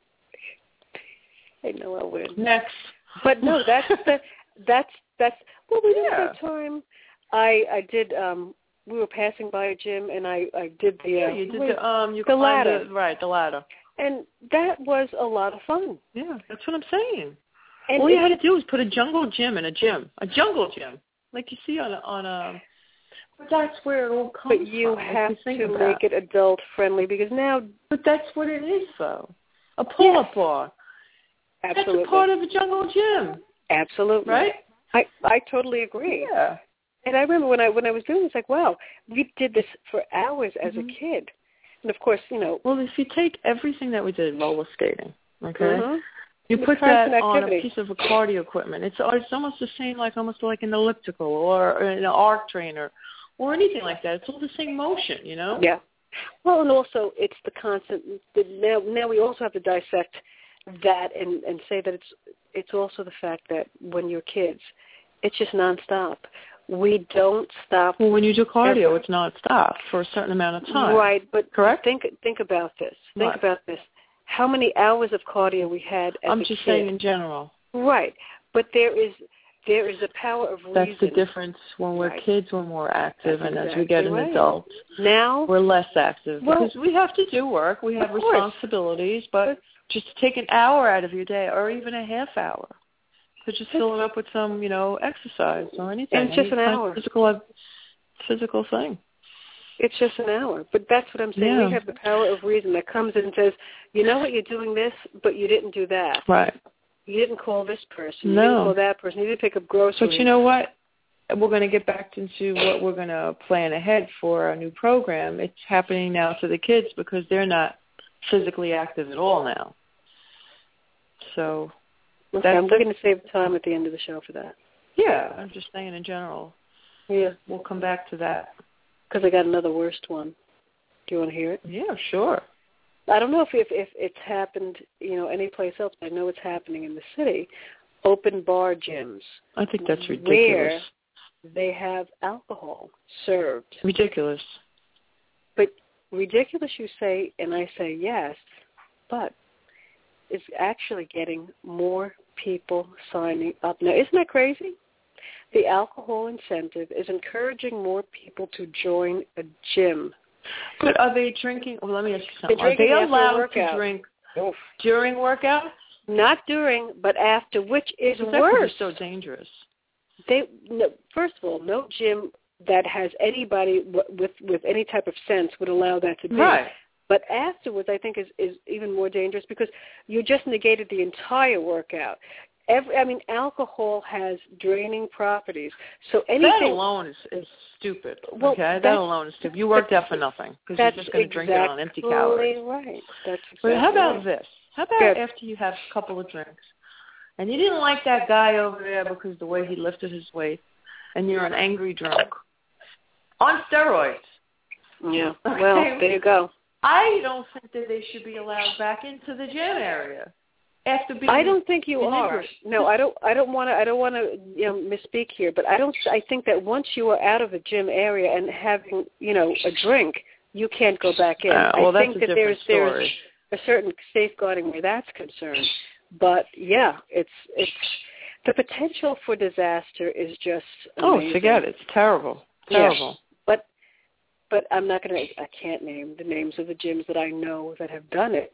I know I'll win. Next. But no, that's the, that's that's. Well, we didn't Yeah. have time. I I did. Um, we were passing by a gym, and I I did the. Yeah, Uh, you did wait, the um, you the climbed ladder. The, right, the ladder. and that was a lot of fun. Yeah, that's what I'm saying. And all you it, had to do was put a jungle gym in a gym, a jungle gym, like you see on a, on a. But that's where it all comes but you from. have you think to about. make it adult friendly because now. But that's what it is, though. A pull-up Yes. bar. Absolutely. That's a part of a jungle gym, Absolutely. right? I I totally agree. Yeah. And I remember when I when I was doing this, like, wow, we did this for hours as mm-hmm. a kid. And of course, you know. Well, if you take everything that we did, roller skating, okay, Mm-hmm. you It's put that constant on activity. a piece of a cardio equipment. It's it's almost the same, like almost like an elliptical or an arc trainer or anything like that. It's all the same motion, you know. Yeah. Well, and also it's the constant. The, now, now we also have to dissect that and, and say that it's it's also the fact that when you're kids, it's just nonstop. We don't stop. Well, when you do cardio, ever. it's not stopped for a certain amount of time. Right, but correct. Think think about this. Think What? about this. How many hours of cardio we had as I'm a just kid? saying in general. Right, but there is there is a power of That's reason. the difference when we're Right. kids, when we're active, That's and as exactly we get an right. adult, Now we're less active well, because we have to do work. We have of course. responsibilities, but just take an hour out of your day, or even a half hour, to just fill it up with some, you know, exercise or anything. And it's just Any an kind of hour. Physical, physical thing. It's just an hour. But that's what I'm saying. Yeah. We have the power of reason that comes in and says, you know what, you're doing this, but you didn't do that. Right. You didn't call this person. You No. didn't call that person. You didn't pick up groceries. But you know what? We're going to get back into what we're going to plan ahead for our new program. It's happening now to the kids because they're not physically active at all now. So, Okay, that's, I'm going to save time at the end of the show for that. yeah, I'm just saying in general. Yeah. We'll come back to that. Because I got another worst one. Do you want to hear it? Yeah, sure. I don't know if, if if it's happened, you know, any place else, but I know it's happening in the city. Open bar gyms. I think that's ridiculous. Where they have alcohol served. Ridiculous. But ridiculous, you say, and I say yes, but is actually getting more people signing up. Now, isn't that crazy? The alcohol incentive is encouraging more people to join a gym. But are they drinking? Well, let me ask you something. Are they allowed workout. to drink Oof. during workouts? Not during, but after, which is That's worse. so dangerous. They no, first of all, no gym that has anybody w- with with any type of sense would allow that to be. Right. But afterwards, I think is is even more dangerous because you just negated the entire workout. Every, I mean, alcohol has draining properties. So anything that alone is, is stupid. Well, okay, that alone is stupid. You worked out for nothing because you're just going to exactly drink it on empty calories. Right. That's exactly But how about right. this? How about Good. after you have a couple of drinks, and you didn't like that guy over there because the way he lifted his weight, and you're an angry drunk on steroids. Yeah. Okay? Well, there you go. I don't think that they should be allowed back into the gym area after being. I don't think you are. No, I don't. I don't want to. I don't want to you know, misspeak here. But I don't. I think that once you are out of the gym area and having you know a drink, you can't go back in. Uh, well, I that's think a that different there's story. there's a certain safeguarding where that's concerned. But yeah, it's it's the potential for disaster is just amazing. Oh, forget it. It's terrible. Terrible. Yeah. But but I'm not gonna. I can't name the names of the gyms that I know that have done it.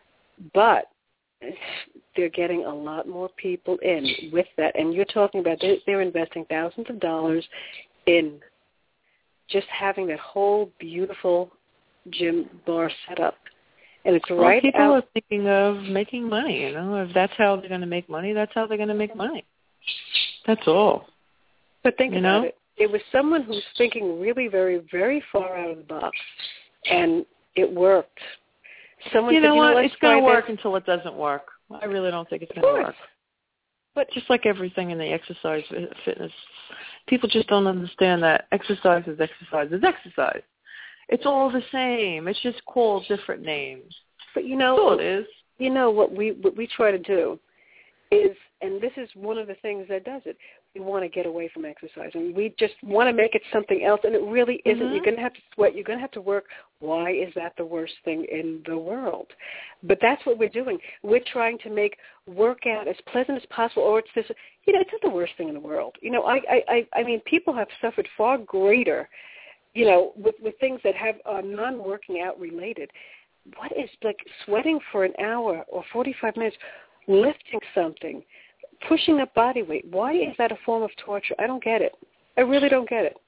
But they're getting a lot more people in with that. And you're talking about they're, they're investing thousands of dollars in just having that whole beautiful gym bar set up. And it's well, right people out. are thinking of making money, you know. If that's how they're going to make money, that's how they're going to make money. That's all. But think you about know? it. It was someone who's thinking really very, very far out of the box. And it worked. Someone you said, know you what? know, It's going to work until it doesn't work. I really don't think it's going to work. But just like everything in the exercise fitness, people just don't understand that exercise is exercise is exercise. It's all the same. It's just called different names. But you know, That's all it is. You know what we what we try to do is, and this is one of the things that does it. We want to get away from exercise, and we just want to make it something else, and it really isn't. Mm-hmm. You're going to have to sweat. You're going to have to work. Why is that the worst thing in the world? But that's what we're doing. We're trying to make workout as pleasant as possible, or it's this. You know, it's not the worst thing in the world. You know, I I I, I mean, people have suffered far greater. You know, with with things that have uh, non-working out related. What is like sweating for an hour or forty-five minutes, lifting something, pushing up body weight? Why is that a form of torture? I don't get it. I really don't get it.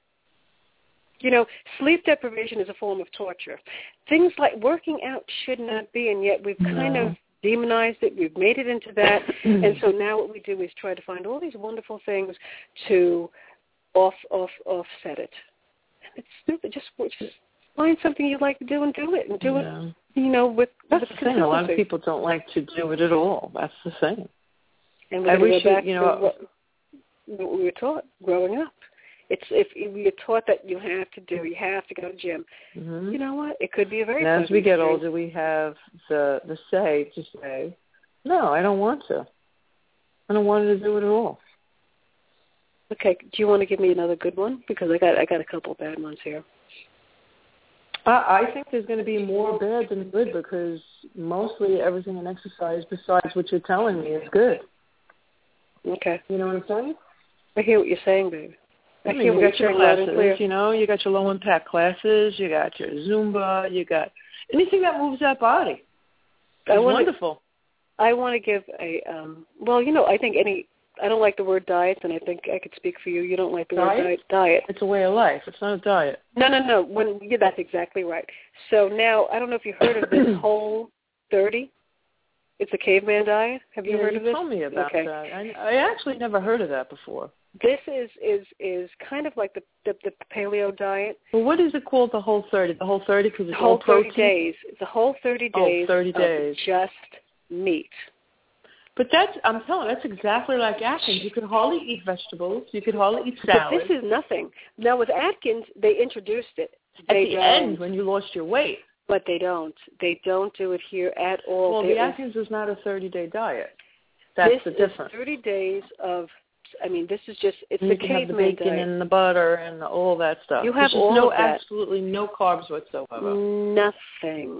You know, sleep deprivation is a form of torture. Things like working out should not be, and yet we've kind no. of demonized it. We've made it into that. And so now what we do is try to find all these wonderful things to off, off, offset it. It's stupid. Just, just find something you like to do and do it, and do yeah. it, you know, with That's with the thing. A lot of people don't like to do it at all. That's the thing. And we're I going wish to go back you, you know, to what, what we were taught growing up. It's if you're taught that you have to do, you have to go to the gym. Mm-hmm. You know what? It could be a very. And as we get experience. older, we have the the say to say, no, I don't want to. I don't want to do it at all. Okay. Do you want to give me another good one? Because I got I got a couple of bad ones here. I, I think there's going to be more bad than good because mostly everything in exercise, besides what you're telling me, is good. Okay. You know what I'm saying? I hear what you're saying, baby. I, I mean, hear you what got you're your saying loud and clear. classes, you know, you got your low-impact classes, you got your Zumba, you got anything that moves that body. It's wonderful. I want to give a, um, well, you know, I think any, I don't like the word diet, and I think I could speak for you. You don't like the diet? word diet. Diet. It's a way of life. It's not a diet. No, no, no. When yeah, that's exactly right. So now, I don't know if you heard of this Whole thirty. It's a caveman diet. Have you yeah, heard you of this? told me about okay. that. I, I actually never heard of that before. This is is is kind of like the the, the paleo diet. Well, what is it called? The Whole thirty. The Whole thirty because it's the whole all protein. thirty days. It's a whole thirty days. Oh, thirty of days. Just meat. But that's, I'm telling you, that's exactly like Atkins. You could hardly eat vegetables. You could hardly eat salad. But this is nothing. Now with Atkins, they introduced it. At they the don't. end, when you lost your weight. But they don't. They don't do it here at all. Well, there the is, Atkins is not a thirty-day diet. That's this the is difference. thirty days of, I mean, this is just, it's and the you can have the caveman bacon diet. and the butter and all that stuff. You have There's all no, of that. absolutely no carbs whatsoever. Nothing.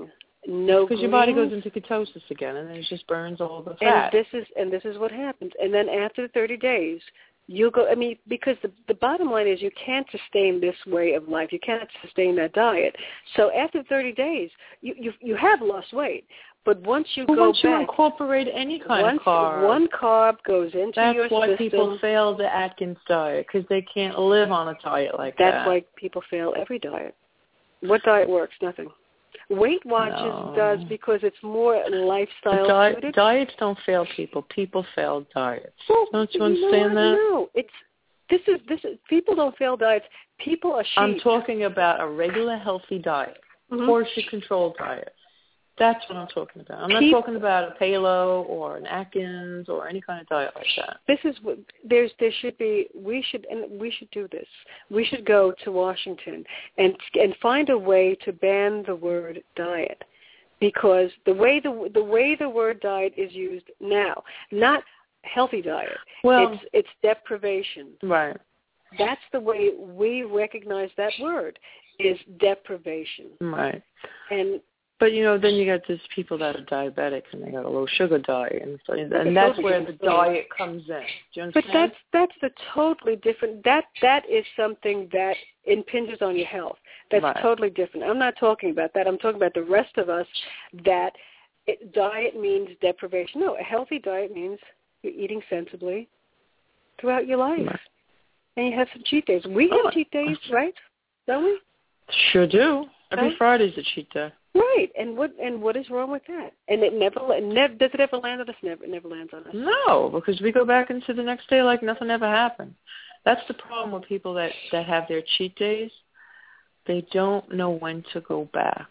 no because your body goes into ketosis again, and then it just burns all the fat. And this is and this is what happens. And then after thirty days, you'll go. I mean, because the the bottom line is you can't sustain this way of life. You cannot sustain that diet. So after thirty days, you you you have lost weight. But once you well, go once back, you incorporate any kind once of carb, one carb goes into that's your why system. people fail the Atkins diet, because they can't live on a diet like that's that. That's why people fail every diet. What diet works? Nothing. Weight Watchers no. does because it's more lifestyle di- suited. Diets don't fail people. People fail diets. Well, don't you, you understand know that? No, it's this is this is people don't fail diets. People are sheep. I'm talking about a regular healthy diet, mm-hmm. portion controlled diet. That's what I'm talking about. I'm not People, talking about a Palo or an Atkins or any kind of diet like that. This is what there's. There should be. We should and we should do this. We should go to Washington and and find a way to ban the word diet, because the way the the way the word diet is used now, not healthy diet. Well, it's it's deprivation. Right. That's the way we recognize that word is deprivation. Right. And But, you know, then you got these people that are diabetics and they got a low sugar diet. And, so, and that's where the diet comes in. Do you understand? But that's, that's the totally different, that, that is something that impinges on your health. That's right. totally different. I'm not talking about that. I'm talking about the rest of us that it, diet means deprivation. No, a healthy diet means you're eating sensibly throughout your life. Right. And you have some cheat days. We have oh, cheat days, right? Don't we? Sure do. Every right? Friday's a cheat day. Right, and what and what is wrong with that? And it never, never does it ever land on us? Never, it never lands on us. No, because we go back into the next day like nothing ever happened. That's the problem with people that that have their cheat days. They don't know when to go back.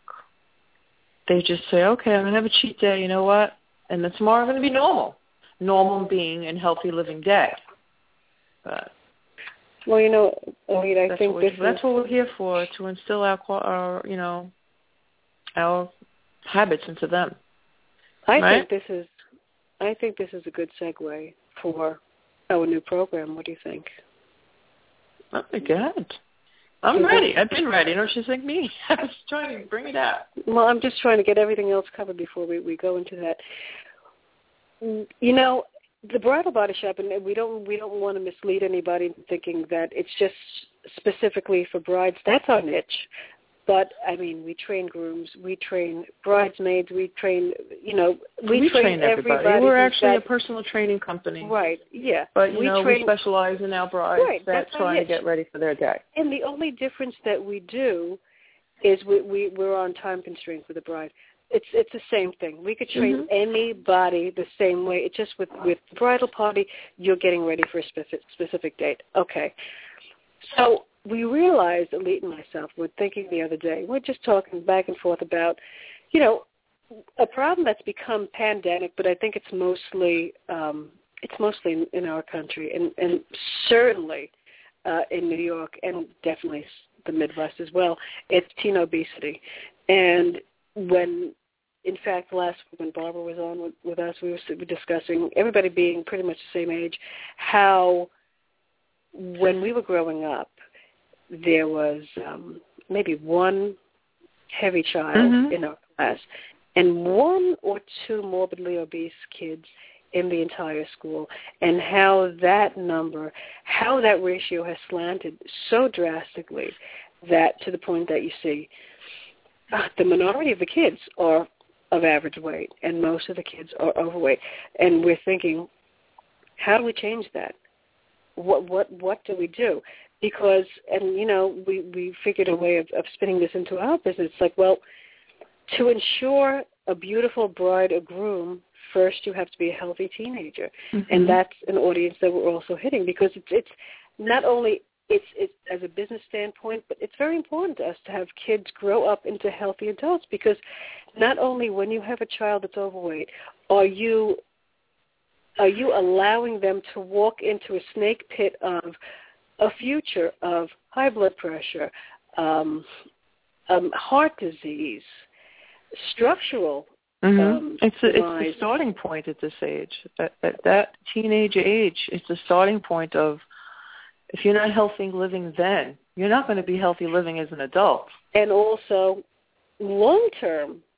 They just say, okay, I'm gonna have a cheat day. You know what? And then tomorrow I'm gonna be normal. Normal being and healthy living day. But well, you know, Alita, I that's think what this that's is, what we're here for, to instill our, our you know. our habits into them. I right? think this is I think this is a good segue for our new program. What do you think? Oh my God. I'm mm-hmm. ready. I've been ready. Don't you think me? I was trying to bring it out. Well, I'm just trying to get everything else covered before we, we go into that. You know, the Bridal Body Shop, and we don't we don't want to mislead anybody into thinking that it's just specifically for brides. That's our niche. But, I mean, we train grooms, we train bridesmaids, we train, you know, we, we train, train everybody. everybody. We're actually that, a personal training company. Right, yeah. But, you we know, train, we specialize in our brides right, that trying to get ready for their day. And the only difference that we do is we, we, we're on time constraint for the bride. It's it's the same thing. We could train mm-hmm. anybody the same way. It's just with, with the bridal party, you're getting ready for a specific, specific date. Okay. So we realized, Alita and myself, were thinking the other day, we're just talking back and forth about, you know, a problem that's become pandemic, but I think it's mostly um, it's mostly in, in our country, and, and certainly uh, in New York, and definitely the Midwest as well. It's teen obesity, and when, in fact, last week when Barbara was on with, with us, we were discussing, everybody being pretty much the same age, how when we were growing up, there was um, maybe one heavy child mm-hmm. in our class and one or two morbidly obese kids in the entire school, and how that number, how that ratio has slanted so drastically that to the point that you see uh, the minority of the kids are of average weight and most of the kids are overweight. And we're thinking, how do we change that? What what what do we do? Because, and, you know, we, we figured a way of, of spinning this into our business. It's like, well, to ensure a beautiful bride or groom, first you have to be a healthy teenager. Mm-hmm. And that's an audience that we're also hitting, because it's, it's not only it's, it's as a business standpoint, but it's very important to us to have kids grow up into healthy adults, because not only when you have a child that's overweight, are you are you allowing them to walk into a snake pit of a future of high blood pressure, um, um, heart disease, structural. Mm-hmm. Um, it's, a, it's the starting point at this age. At, at that teenage age, it's the starting point of, if you're not healthy living then, you're not going to be healthy living as an adult. And also, long term,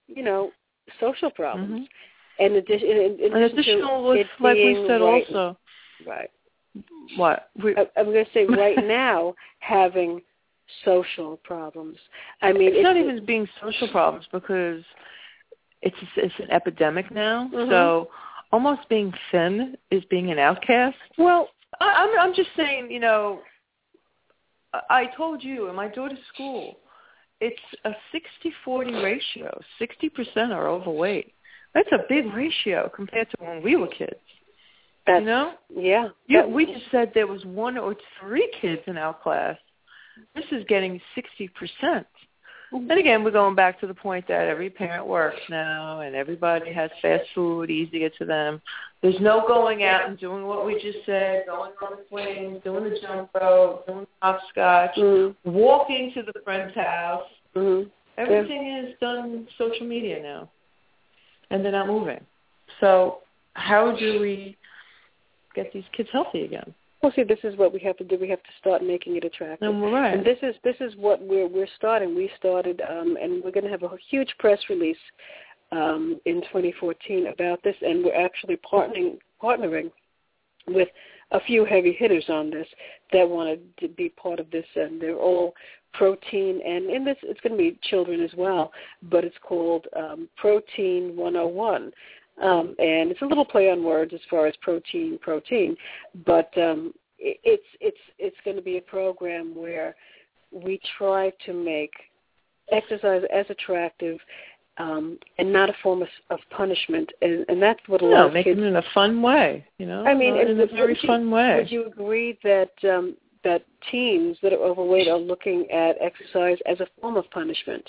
you know, social problems. Mm-hmm. And addition, in, in and addition additional to with, it like being we said right, also. Right. What? We, I, I'm going to say right now having social problems. I mean, it's, it's not even being social problems because it's it's an epidemic now. Mm-hmm. So almost being thin is being an outcast. Well, I, I'm I'm just saying, you know, I, I told you in my daughter's school, it's a sixty forty ratio. sixty percent are overweight. That's a big ratio compared to when we were kids. That's, you know? Yeah. Yeah. That, We just said there was one or three kids in our class. This is getting sixty percent. And again, we're going back to the point that every parent works now and everybody has fast food, easy to get to them. There's no going out and doing what we just said, going on the swings, doing the jump rope, doing hopscotch, mm-hmm. walking to the friend's house. Mm-hmm. Everything yeah. is done social media now, and they're not moving. So how do we get these kids healthy again? Well, see, this is what we have to do. We have to start making it attractive. And we're right. And this is this is what we're we're starting. We started, um, and we're going to have a huge press release um, in twenty fourteen about this, and we're actually partnering partnering with a few heavy hitters on this that wanted to be part of this, and they're all protein, and in this it's going to be children as well, but it's called um, Protein one oh one. Um, and it's a little play on words as far as protein, protein, but um, it, it's it's it's going to be a program where we try to make exercise as attractive um, and not a form of, of punishment, and, and that's what a no, lot of making kids. it in a fun way, you know. I mean, in and a very would fun you, way. Would you agree that um, that teens that are overweight are looking at exercise as a form of punishment?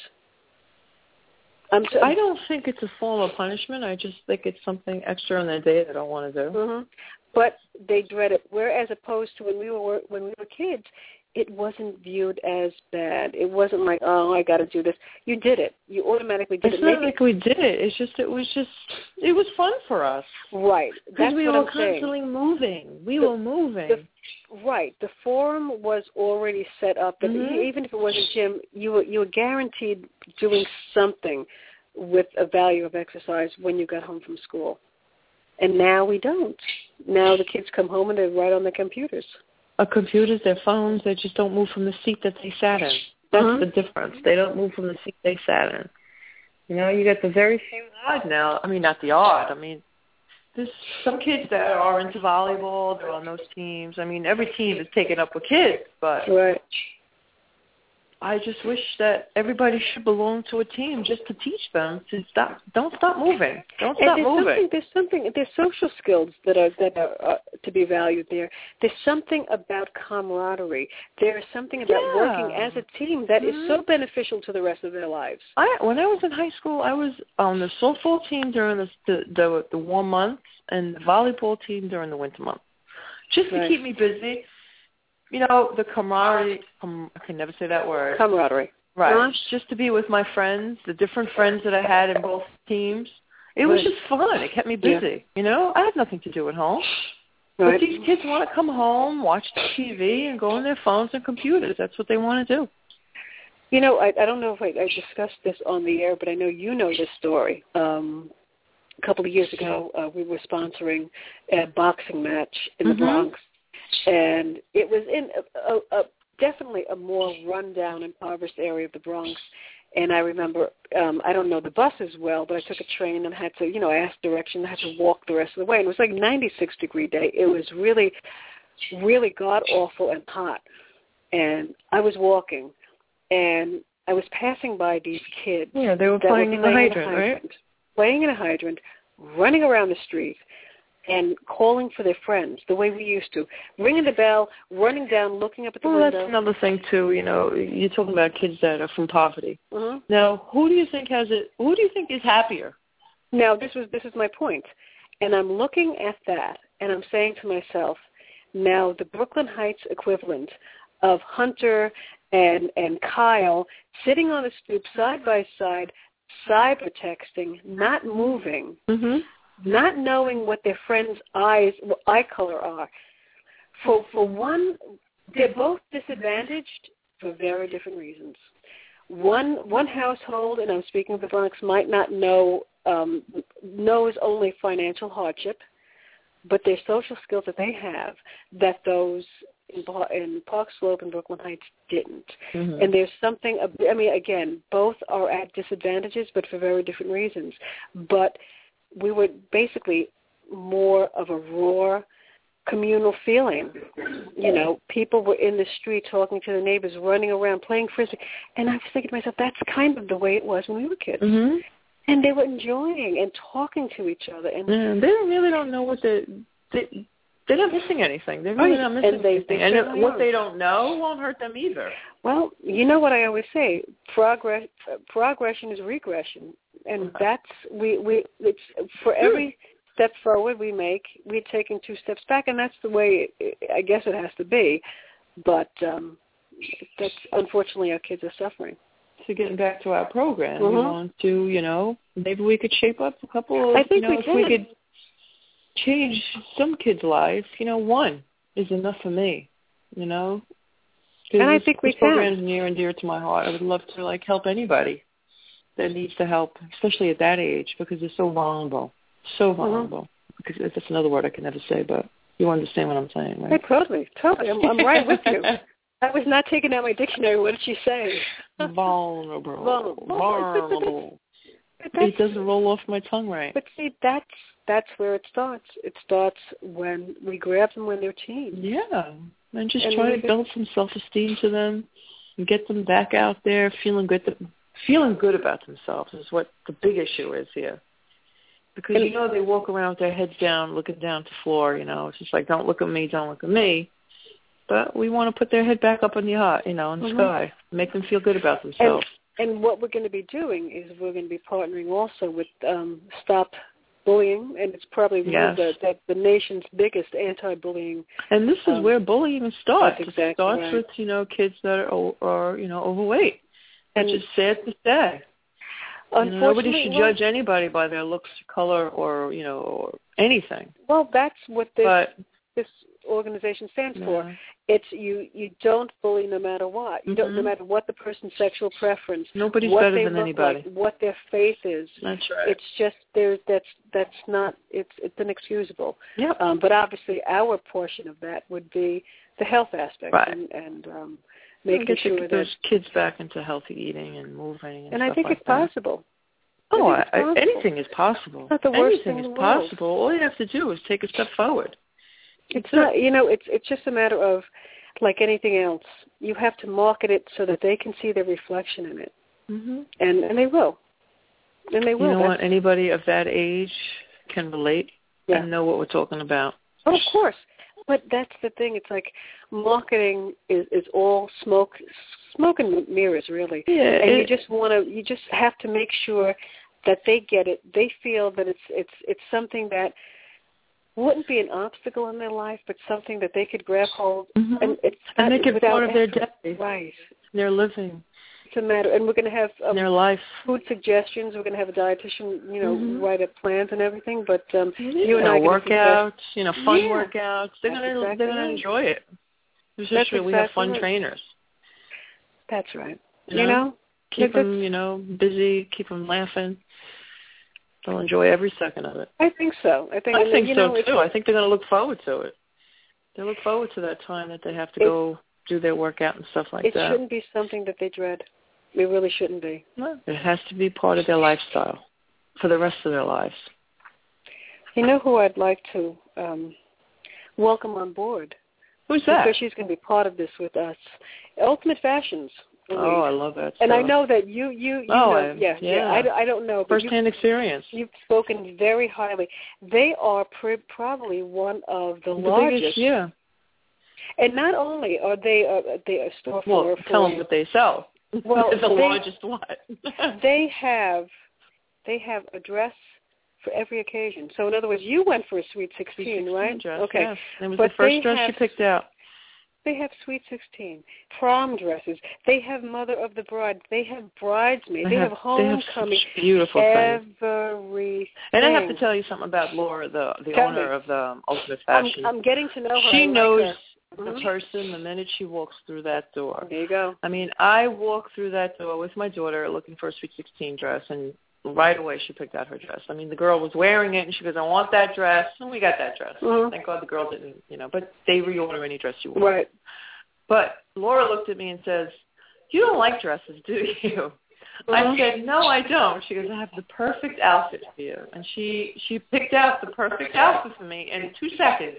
I'm t- I don't think it's a form of punishment. I just think it's something extra on their day they don't want to do. Mm-hmm. But they dread it. Whereas opposed to when we were when we were kids, it wasn't viewed as bad. It wasn't like, oh, I got to do this. You did it. You automatically did it's it. It's not Maybe, like we did it. It's just it was just it was fun for us. Right. That's we what were I'm constantly saying. moving. We the, were moving. The, right. The forum was already set up that mm-hmm. even if it wasn't gym, you were you were guaranteed doing something with a value of exercise when you got home from school. And now we don't. Now the kids come home and they're right on their computers. Our computers, their phones, they just don't move from the seat that they sat in. That's uh-huh. the difference. They don't move from the seat they sat in. You know, you get the very few odd now. I mean, not the odd. I mean, there's some kids that are into volleyball. They're on those teams. I mean, every team is taken up with kids, but right. I just wish that everybody should belong to a team just to teach them to stop. Don't stop moving. Don't stop and there's moving. Something, there's something. There's social skills that are that are uh, to be valued there. There's something about camaraderie. There's something about yeah. working as a team that mm-hmm. is so beneficial to the rest of their lives. I when I was in high school, I was on the softball team during the the the, the warm months and the volleyball team during the winter months, just to right. keep me busy. You know, the camaraderie, um, I can never say that word. Camaraderie. Right. Uh-huh. Just to be with my friends, the different friends that I had in both teams. It was right. just fun. It kept me busy. Yeah. You know, I had nothing to do at home. Right. But these kids want to come home, watch the T V, and go on their phones and computers. That's what they want to do. You know, I, I don't know if I, I discussed this on the air, but I know you know this story. Um, a couple of years ago, uh, we were sponsoring a boxing match in mm-hmm. the Bronx. And it was in a, a, a definitely a more rundown, impoverished area of the Bronx. And I remember, um, I don't know the bus as well, but I took a train and had to, you know, ask direction. I had to walk the rest of the way. And it was like ninety-six degree day. It was really, really god-awful and hot. And I was walking, and I was passing by these kids. Yeah, they were playing, were in, playing the in hydrant, a hydrant, right? Playing in a hydrant, running around the street, and calling for their friends the way we used to, ringing the bell, running down, looking up at the well, window. That's another thing too. You know, you're talking about kids that are from poverty. Mm-hmm. Now, who do you think has it? Who do you think is happier? Now, this was this is my point, and I'm looking at that, and I'm saying to myself, now the Brooklyn Heights equivalent of Hunter and and Kyle sitting on the stoop side by side, cyber texting, not moving. Mm-hmm. Not knowing what their friends' eyes, what eye color are. For for one, they're both disadvantaged for very different reasons. one one household, and I'm speaking of the Bronx, might not know um, knows only financial hardship, but there's social skills that they have that those in, in Park Slope and Brooklyn Heights didn't. Mm-hmm. And there's something, I mean, again, both are at disadvantages, but for very different reasons. But we were basically more of a raw communal feeling. You know, people were in the street talking to the neighbors, running around, playing frisbee. And I was thinking to myself, that's kind of the way it was when we were kids. Mm-hmm. And they were enjoying and talking to each other. And yeah, they really don't know what the... They, they're not missing anything. They're really not missing and they, anything. They and what they don't know won't hurt them either. Well, you know what I always say, progress, progression is regression. And okay. that's, we, we, it's, for every step forward we make, we're taking two steps back, and that's the way it, I guess it has to be. But um, that's, unfortunately, our kids are suffering. So getting back to our program, mm-hmm. we want to, you know, maybe we could shape up a couple of, I think you know, we if can. we could change some kids' life, you know, one is enough for me, you know. And I this, think we this can. This program is near and dear to my heart. I would love to, like, help anybody that needs the help, especially at that age, because they're so vulnerable, so vulnerable. Mm-hmm. Because that's another word I can never say, but you understand what I'm saying, right? Hey, totally, totally. I'm, I'm right with you. I was not taking out my dictionary. What did she say? Vulnerable. Vulnerable. Vulnerable. It doesn't roll off my tongue right. But see, that's that's where it starts. It starts when we grab them when they're teens. Yeah, and just and try to build some self-esteem to them and get them back out there feeling good. To, feeling good about themselves is what the big issue is here. Because, you know, they walk around with their heads down, looking down to the floor, you know. It's just like, don't look at me, don't look at me. But we want to put their head back up in the heart, you know, in the mm-hmm. sky, make them feel good about themselves. And, and what we're going to be doing is we're going to be partnering also with um, Stop Bullying, and it's probably yes. the, the, the nation's biggest anti-bullying. And this is um, where bullying starts. Exactly it starts right. with, you know, kids that are, are you know, overweight, and which is sad to say. You know, nobody should well, judge anybody by their looks, color, or, you know, or anything. Well, that's what this but, this organization stands yeah. for. It's you, you don't bully no matter what. You mm-hmm. don't, no matter what the person's sexual preference. Nobody's what better they than look anybody. Like, what their faith is. That's right. It's just there's that's that's not it's it's inexcusable. Yeah. Um, but obviously, our portion of that would be the health aspect right. and, and um, making get sure the, that those kids back into healthy eating and moving. And, and stuff I think like it's that. possible. Oh, I think it's I, possible. anything is possible. It's not the worst anything thing is in the world. possible. All you have to do is take a step forward. It's not, you know, it's it's just a matter of, like anything else, you have to market it so that they can see their reflection in it, mm-hmm. and and they will, and they will. You know That's, what? Anybody of that age can relate yeah. and know what we're talking about. Oh, of course, but that's the thing. It's like marketing is is all smoke, smoke and mirrors, really. Yeah, and it, you just want to, you just have to make sure that they get it. They feel that it's it's it's something that wouldn't be an obstacle in their life, but something that they could grab hold mm-hmm. and it's and make it part of their effort. day, right? Their living. It's a matter, and we're going to have um, their life food suggestions. We're going to have a dietitian, you know, mm-hmm. write up plans and everything. But um, yeah, you and I workouts, you know, fun yeah. workouts. They're going to exactly they're going right. to enjoy it. It's That's just we exactly have fun right. trainers. That's right. You know, you know? keep them, you know, busy, keep them laughing. They'll enjoy every second of it. I think so. I think. I think you so know, too. I think they're going to look forward to it. They look forward to that time that they have to it, go do their workout and stuff like it that. It shouldn't be something that they dread. It really shouldn't be. No, it has to be part of their lifestyle for the rest of their lives. You know who I'd like to um, welcome on board? Who's that? Because she's going to be part of this with us. Ultimate Fashions. Oh, I love that. And stuff. I know that you, you, you oh, know, I, yeah, yeah, yeah. I, I don't know. But First-hand you've, experience. You've spoken very highly. They are pr- probably one of the, the largest. Biggest, yeah. And not only are they uh, they a store well, for... tell for, them what they sell. Well, the they, largest what? they have they have a dress for every occasion. So in other words, you went for a Sweet sixteen, Sweet sixteen right? Dress, okay. Yes. It was but the first dress have, she picked out. They have Sweet sixteen, prom dresses. They have Mother of the Bride. They have bridesmaids. They, they have, have homecoming. They have beautiful everything. things. And I have to tell you something about Laura, the the tell owner me. of the um, Ultimate Fashion. I'm, I'm getting to know her. She I knows. like her. the Mm-hmm. person the minute she walks through that door. There you go. I mean, I walked through that door with my daughter looking for a Sweet sixteen dress, and right away she picked out her dress. I mean, the girl was wearing it, and she goes, I want that dress, and we got that dress. Mm-hmm. Thank God the girl didn't, you know, but they reorder any dress you want. Right. But Laura looked at me and says, you don't like dresses, do you? Mm-hmm. I said, no, I don't. She goes, I have the perfect outfit for you. And she, she picked out the perfect outfit for me in two seconds.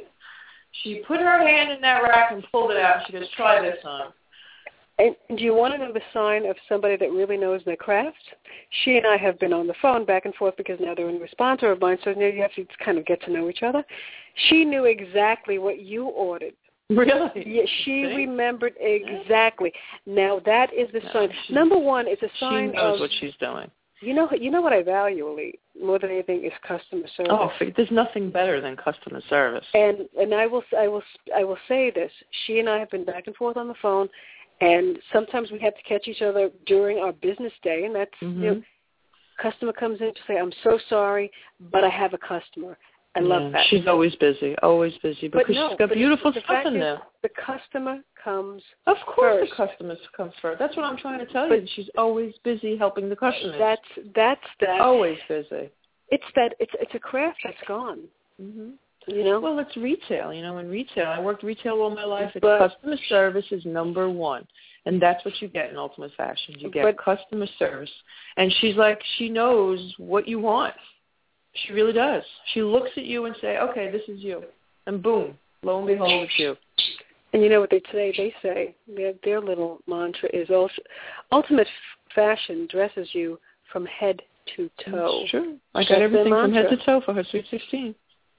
She put her hand in that rack and pulled it out, and she goes, try this on. And do you want to know the sign of somebody that really knows their craft? She and I have been on the phone back and forth because now they're in a sponsor of mine, so now you have to kind of get to know each other. She knew exactly what you ordered. Really? Yeah, she See? remembered exactly. Now that is the sign. Number one, it's a sign she knows of what she's doing. You know, you know what I value, Elite, more than anything is customer service. Oh, there's nothing better than customer service. And and I will I will I will say this: she and I have been back and forth on the phone, and sometimes we have to catch each other during our business day, and that's Mm-hmm. you know, customer comes in to say, "I'm so sorry, but I have a customer." I love yeah, that. She's always busy, always busy, because but no, she's got but beautiful the stuff fact in is, there. The customer comes Of course first. the customer comes first. That's what I'm trying to tell But you. She's always busy helping the customers. That's that's that. Always busy. It's that. It's it's a craft that's gone. Mm-hmm. You know. Well, it's retail. You know, in retail, I worked retail all my life. It's But, customer service is number one, and that's what you get in Ultimate Fashion. You get but, customer service, and she's like, she knows what you want. She really does. She looks at you and say, okay, this is you, and boom, lo and behold, it's you. And you know what they today they say their their little mantra is also, Ultimate Fashion dresses you from head to toe. It's true. I That's got their everything from head mantra. to toe for her Sweet sixteen.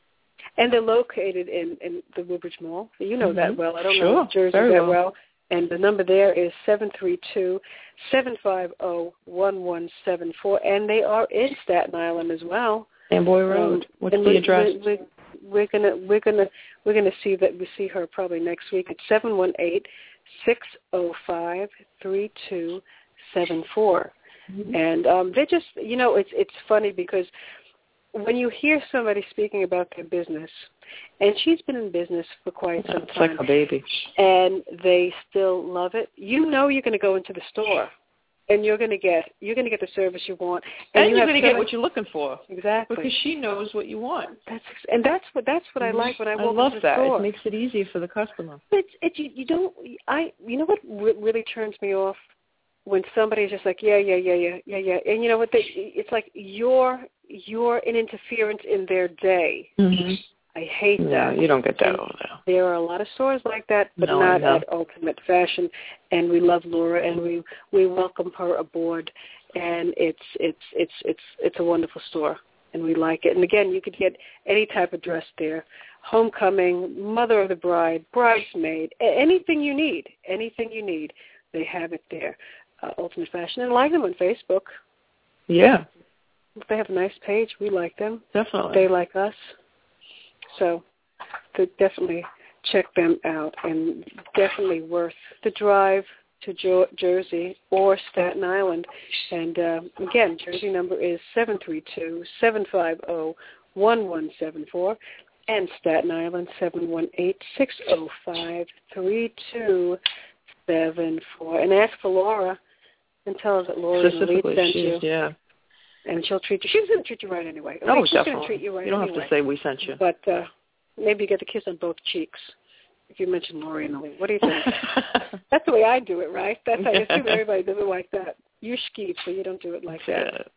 And they're located in, in the Woodbridge Mall. You know Mm-hmm. that well. I don't Sure. know Jersey Very that well. well. And the number there is seven three two, seven five zero, one one seven four. And they are in Staten Island as well. Amboy Road. Um, What's and the we, address? We, we, we're gonna we're gonna we're gonna see that we see her probably next week at seven one eight, six zero five, three two seven four. Mm-hmm. And um, they're just you know it's it's funny because when you hear somebody speaking about their business, and she's been in business for quite some It's time, like a baby, and they still love it, you know you're going to go into the store, and you're going to get you're going to get the service you want, and, and you you're have going to get so what you're looking for. exactly Because she knows what you want. That's and that's what that's what I like when I walk I love into the that. store. It makes it easier for the customer. It's it you, you don't I you know what re- really turns me off when somebody's just like yeah yeah yeah yeah yeah yeah and you know what they it's like you're you're an interference in their day. Mm-hmm. I hate No, that. you don't get that And all now. there are a lot of stores like that, but No, not I know. at Ultimate Fashion. And we love Laura, and we we welcome her aboard. And it's it's it's it's it's a wonderful store, and we like it. And again, you could get any type of dress there: homecoming, mother of the bride, bridesmaid, a- anything you need, anything you need, they have it there. Uh, Ultimate Fashion, and like them on Facebook. Yeah, They have a nice page. We like them. definitely. They like us. So, to definitely check them out, and definitely worth the drive to jo- Jersey or Staten Island. And uh, again, Jersey number is seven three two, seven five zero, one one seven four, and Staten Island seven one eight, six zero five, three two seven four. And ask for Laura and tell her that Laura and the lead Specifically, sent she's, you. yeah. And she'll treat you. She's going to treat you right anyway. I Oh, mean, she's definitely. going to treat you right you don't anyway. have to say we sent you. But uh, maybe you get the kiss on both cheeks if you mention Lori and Lee. What do you think? That's the way I do it, right? That's how I assume everybody does it like that. You're skeeved, so you don't do it like that. Yeah.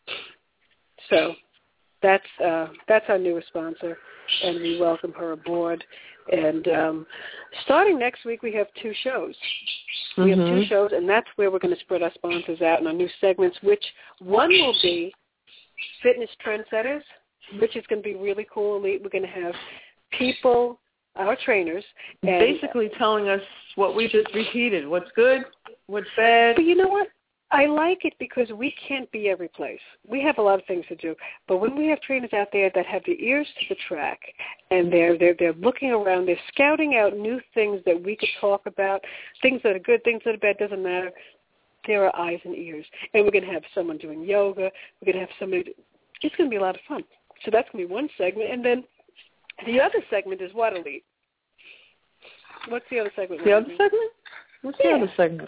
So that's uh, that's our newest sponsor, and we welcome her aboard. And um, starting next week, we have two shows. We Mm-hmm. have two shows, and that's where we're going to spread our sponsors out in our new segments, which one will be Fitness Trendsetters, which is going to be really cool. We're going to have people, our trainers. And basically telling us what we just repeated, what's good, what's bad. But you know what? I like it because we can't be every place. We have a lot of things to do. But when we have trainers out there that have their ears to the track and they're, they're, they're looking around, they're scouting out new things that we could talk about, things that are good, things that are bad, doesn't matter. There are eyes and ears. And we're going to have someone doing yoga. We're going to have somebody. It's going to be a lot of fun. So that's going to be one segment. And then the other segment is what, Elite? What's the other segment? The other segment? What's yeah. the other segment?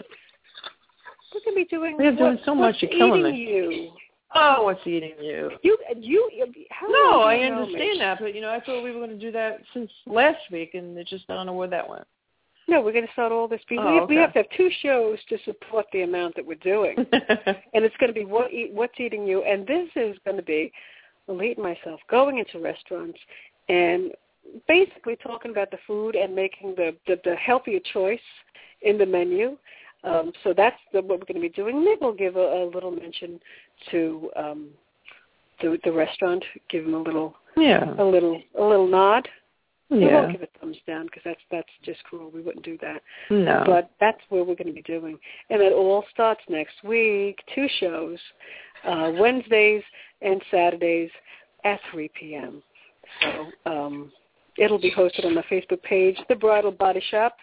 We're going to be doing... We're doing so much. You're killing me. you? Oh, what's eating you? You, you, how No, do I you know understand me? that, but, you know, I thought we were going to do that since last week, and it just, I don't know where that went. No, we're going to start all this. We, oh, okay. we have to have two shows to support the amount that we're doing. And it's going to be what eat, What's Eating You, and this is going to be, Lolita and myself, going into restaurants and basically talking about the food and making the, the, the healthier choice in the menu. Um, so that's the, what we're going to be doing. Maybe we'll give a, a little mention to um, the, the restaurant, give them a little, yeah, a little, a little nod. Yeah. We won't give a thumbs down because that's that's just cruel. We wouldn't do that. No. But that's where we're going to be doing, and it all starts next week. Two shows, uh, Wednesdays and Saturdays at three p.m. So um, it'll be hosted on the Facebook page, The Bridal Body Shop,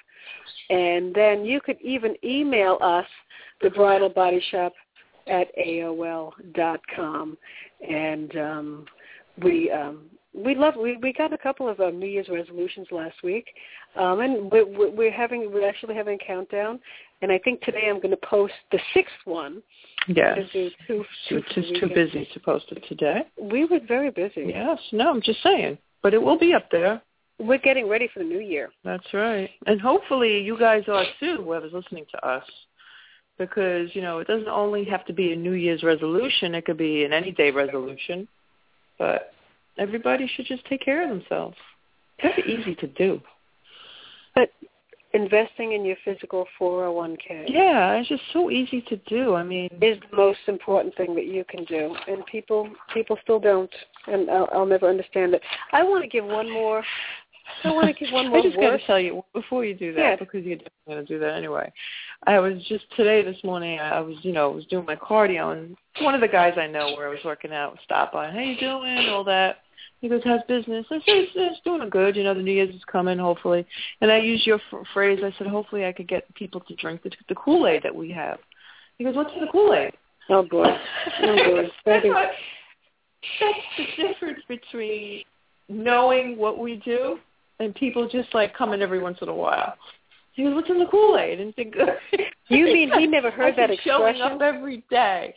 and then you could even email us, The Bridal Body Shop at A O L dot com, and um, we. Um, We love. We we got a couple of uh, New Year's resolutions last week, um, and we're, we're having we're actually having a countdown. And I think today I'm going to post the sixth one. Yes, too, too, too, too, too busy to post it today. We were very busy. Yes, no, I'm just saying, but it will be up there. We're getting ready for the new year. That's right, and hopefully you guys are too, whoever's listening to us, because you know it doesn't only have to be a New Year's resolution; it could be an any day resolution, but. Everybody should just take care of themselves. It's very easy to do. But investing in your physical four oh one k. Yeah, it's just so easy to do. I mean, is the most important thing that you can do, and people people still don't, and I'll, I'll never understand it. I want to give one more. I want to give one more. I just word. got to tell you before you do that, yeah. because you're definitely going to do that anyway. I was just today, this morning. I was, you know, was doing my cardio, and one of the guys I know where I was working out stopped by. How you doing? All that. He goes, how's business? I said, it's, it's doing good. You know, the New Year's is coming, hopefully. And I used your f- phrase. I said, hopefully I could get people to drink the, the Kool-Aid that we have. He goes, what's in the Kool-Aid? Oh, boy. Oh, boy. That's, what, that's the difference between knowing what we do and people just, like, coming every once in a while. He goes, what's in the Kool-Aid? And think, you mean he never heard that expression? Showing up every day.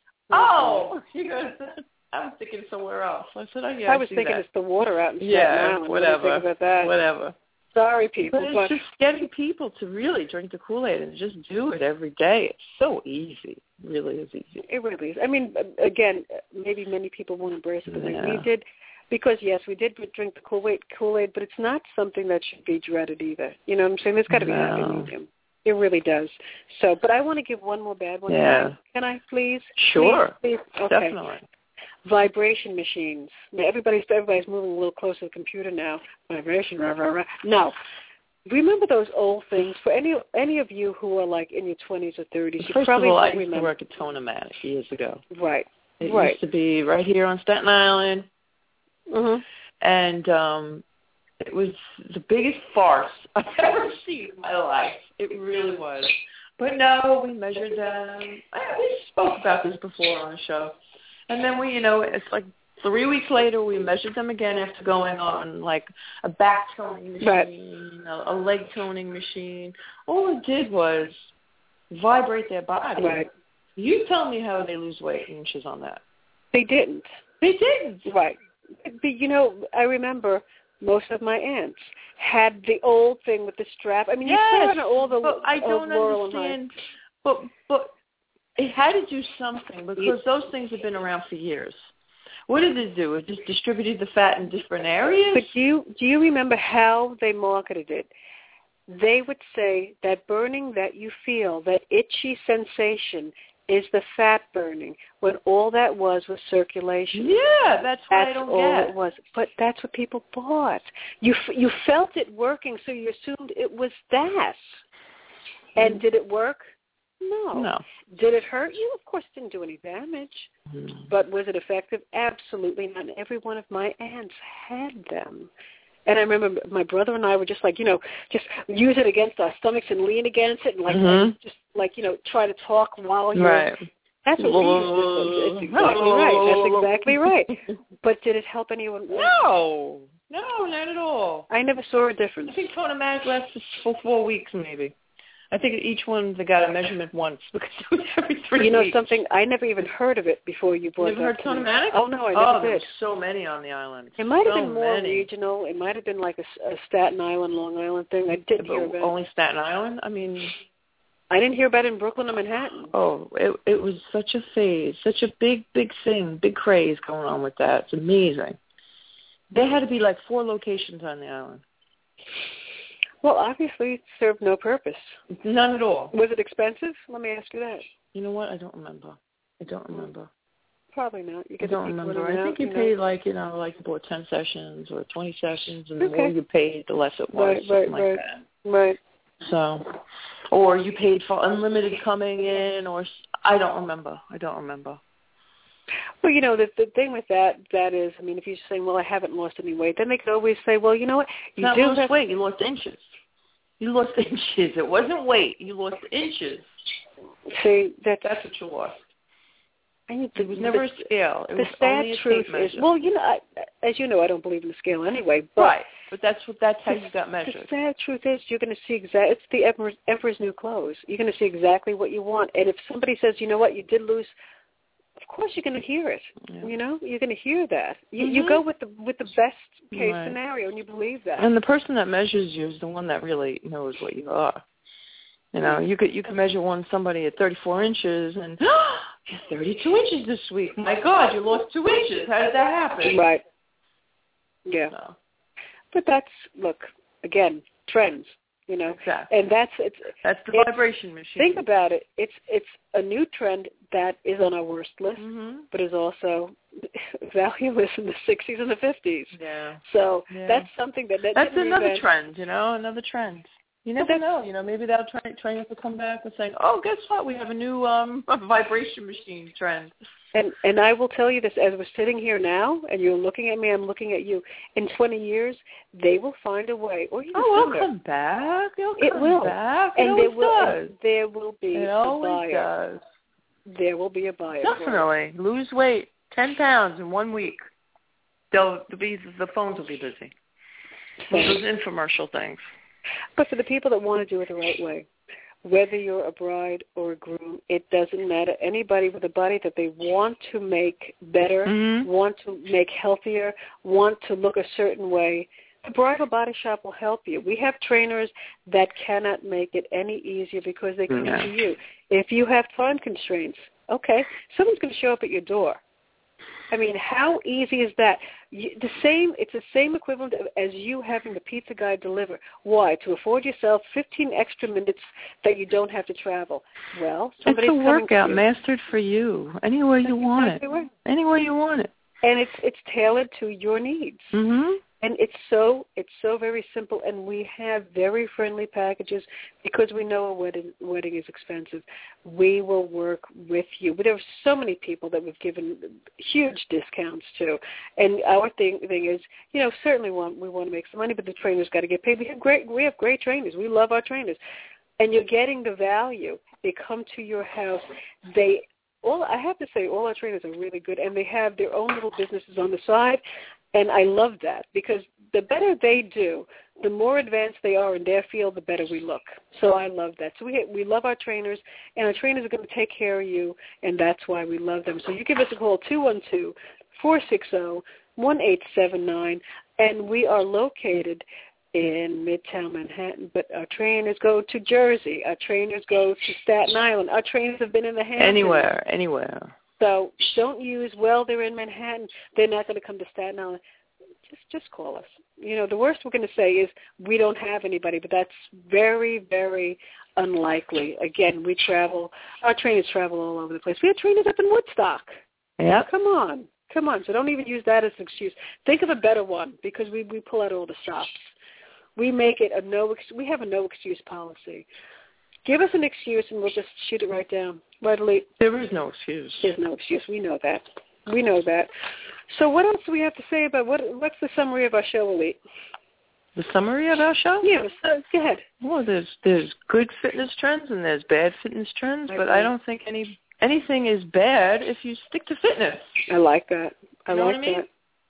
Oh, he goes, I was thinking somewhere else. I said, oh, yeah, I was I thinking that. it's the water out in Staten yeah, Island. whatever, what do you think about that? whatever. Sorry, people. But it's but just getting people to really drink the Kool-Aid and just do it every day. It's so easy. It really is easy. It really is. I mean, again, maybe many people won't embrace it the way yeah. we did. Because, yes, we did drink the Kool-Aid, Kool-Aid, but it's not something that should be dreaded either. You know what I'm saying? There's got to be no. a happy medium. It really does. So, but I want to give one more bad one. Yeah. Can I, please? Sure. Please, please? Okay. Definitely. Vibration machines. Now, everybody's everybody's moving a little closer to the computer now. Vibration, rah, rah, rah. No. Remember those old things? For any any of you who are like in your twenties or thirties, you First probably of all, I remember. used to work at Tonomatic years ago. Right. It right. used to be right here on Staten Island. Mm-hmm. And um, it was the biggest farce I've ever seen in my life. It really was. But no, we measured them. I, we spoke about this before on the show. And then we, you know, it's like three weeks later, we measured them again after going on like a back toning machine, right. a, a leg toning machine. All it did was vibrate their body. Right. You tell me how they lose weight in inches on that. They didn't. They didn't. Right. But, you know, I remember most of my aunts had the old thing with the strap. I mean, yes, you saw it on all the but I don't understand. But but it had to do something because yeah. those things have been around for years. What did it do? It just distributed the fat in different areas? But do you, do you remember how they marketed it? They would say that burning that you feel, that itchy sensation, is the fat burning, when all that was was circulation. Yeah, that's what that's I don't all get. It was. But that's what people bought. You you felt it working, so you assumed it was that. And mm. did it work? No. No. Did it hurt you? Of course, it didn't do any damage. Mm. But was it effective? Absolutely not. And every one of my aunts had them. And I remember my brother and I were just like, you know, just use it against our stomachs and lean against it and like, mm-hmm. like just like, you know, try to talk while you're. Right. That's what we used to do. It's exactly right. That's exactly right. But did it help anyone? No. No, not at all. I never saw a difference. I think Tonomatic lasted for four weeks maybe. I think each one they got a measurement once because it was every three You know weeks. something? I never even heard of it before you brought You it never up heard to me. Tonomatic? Oh, no, I never oh, did. there's so many on the island. It might have so been more many. regional. It might have been like a, a Staten Island, Long Island thing. I didn't But hear about it. only Staten Island? I mean... I didn't hear about it in Brooklyn or Manhattan. Oh, it it was such a phase, such a big, big thing, big craze going on with that. It's amazing. There had to be like four locations on the island. Well, obviously it served no purpose. None at all. Was it expensive? Let me ask you that. You know what? I don't remember. I don't remember. Probably not. You I don't remember. I think you, you paid know? like, you know, like you bought ten sessions or twenty sessions, and the Okay. more you paid, the less it was. Right, right, something like right. that. Right. So, or you paid for unlimited coming in, or I don't remember. I don't remember. Well, you know, the the thing with that, that is, I mean, if you're saying, well, I haven't lost any weight, then they could always say, well, you know what? You Not do lost have weight. You lost inches. You lost inches. It wasn't weight. You lost inches. See, that's, That's what you lost. I need It was never a scale. It the was sad only a truth tape is, measure. well, you know, I, as you know, I don't believe in the scale anyway. But right, but that's what that's how you got the measured. sad truth is, you're going to see exact. It's the emperor's, emperor's new clothes. You're going to see exactly what you want. And if somebody says, you know what, you did lose, of course you're going to hear it. Yeah. You know, you're going to hear that. You, Mm-hmm. you go with the with the best case Right. scenario, and you believe that. And the person that measures you is the one that really knows what you are. You know, you could you could measure one somebody at thirty-four inches, and you're thirty-two inches this week. My God, you lost two inches. How did that happen? Right. Yeah. So, But that's, look, again, trends, you know. exactly. And that's, it's, That's the it's, vibration machine. think about it. It's it's a new trend that is on our worst list, Mm-hmm. but is also valueless in the sixties and the fifties. Yeah. So Yeah. that's something that, that That's didn't another invent- trend, you know, another trend. You But never that's- know. You know, maybe that'll try trainers will come back and say, "Oh, guess what? We have a new um vibration machine trend." And and I will tell you this, as we're sitting here now, and you're looking at me, I'm looking at you. In twenty years, they will find a way, or even Oh, sooner. it'll come back. It'll It come will. back. It and always there will does. and there will be It a always buyer. does. There will be a buyer. for it. Definitely. Lose weight, ten pounds in one week. They'll be the phones will be busy. Those infomercial things. But for the people that want to do it the right way, whether you're a bride or a groom, it doesn't matter. Anybody with a body that they want to make better, Mm-hmm. want to make healthier, want to look a certain way, the Bridal Body Shop will help you. We have trainers that cannot make it any easier because they come Yeah. to you. If you have time constraints, okay, someone's going to show up at your door. I mean, how easy is that? You, the same, it's the same equivalent of, as you having the pizza guy deliver. Why? To afford yourself fifteen extra minutes that you don't have to travel. Well, somebody's it's a coming workout to you. mastered for you. Anywhere you That's want exactly it. right. Anywhere you want it. And it's it's tailored to your needs. Mm-hmm. And it's so it's so very simple, and we have very friendly packages because we know a wedding wedding is expensive. We will work with you. But there are so many people that we've given huge discounts to, and our thing thing is, you know, certainly want we want to make some money, but the trainers got to get paid. We have great we have great trainers. We love our trainers, and you're getting the value. They come to your house. They all I have to say, all our trainers are really good, and they have their own little businesses on the side. And I love that because the better they do, the more advanced they are in their field, the better we look. So I love that. So we we love our trainers, and our trainers are going to take care of you, and that's why we love them. So you give us a call, two one two, four six zero, one eight seven nine, and we are located in Midtown Manhattan, but our trainers go to Jersey. Our trainers go to Staten Island. Our trainers have been in the Hamptons. Anywhere, anywhere. So don't use, well, they're in Manhattan, they're not going to come to Staten Island. Just just call us. You know, the worst we're going to say is we don't have anybody, but that's very, very unlikely. Again, we travel, our trainers travel all over the place. We have trainers up in Woodstock. Yeah. Come on. Come on. So don't even use that as an excuse. Think of a better one because we, we pull out all the stops. We make it a no, we have a no excuse policy. Give us an excuse and we'll just shoot it right down. Right, Elite? There is no excuse. There's no excuse. We know that. We know that. So what else do we have to say about, what? what's the summary of our show, Elite? The summary of our show? Yeah, so, go ahead. Well, there's there's good fitness trends and there's bad fitness trends, I but agree. I don't think any anything is bad if you stick to fitness. I like that. I You know like what I mean? that.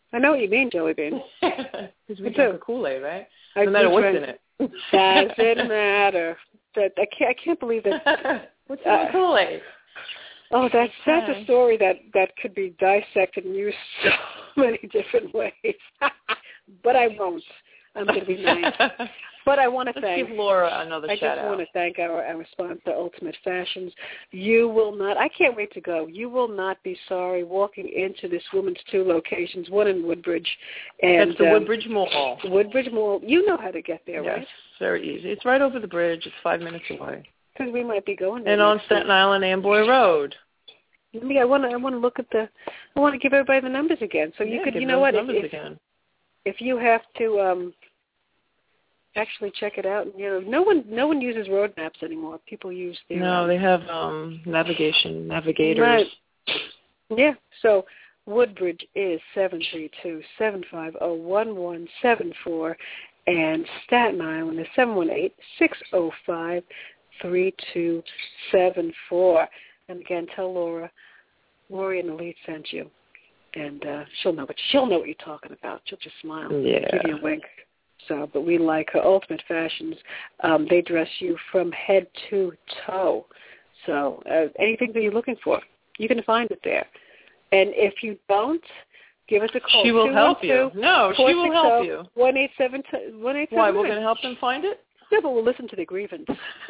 I know what you mean, Jelly Bean. Because we Me drink too. the Kool-Aid, right? I No matter do what's drink- in it. Doesn't matter. That I can't. I can't believe that. What's in the Uh, Kool-Aid? Oh, that's that's Okay. a story that that could be dissected and used so many different ways. But I won't. I'm going to be nice. But I want to Let's thank. give Laura another I shout just out. want to thank our, our sponsor, Ultimate Fashions. You will not, I can't wait to go. You will not be sorry walking into this woman's two locations, one in Woodbridge. And, That's the um, Woodbridge Mall. Woodbridge Mall. You know how to get there, Yes, right? very easy. It's right over the bridge. It's five minutes away. Because we might be going there. And on next week. Staten Island, Amboy Road. Let me, I want to I want to look at the, I want to give everybody the numbers again. So you Yeah, could, give you know those what, if, numbers if, again. if you have to um, actually check it out, you know, no one no one uses road maps anymore. People use their No, um, they have um navigation, navigators. Right. Yeah. So Woodbridge is seven three two, seven five zero, one one seven four, and Staten Island is seven one eight, six zero five, three two seven four. And again, tell Laura, Lori and Elite sent you, and uh, she'll know what she'll know what you're talking about. She'll just smile, Yeah. give you a wink. So, but we like her Ultimate Fashions. Um, they dress you from head to toe. So, uh, anything that you're looking for, you can find it there. And if you don't, give us a call. She will help you. No, she will help you. one eight seven two one eight seven Why, we're going to help them find it? No, but we'll listen to the grievance.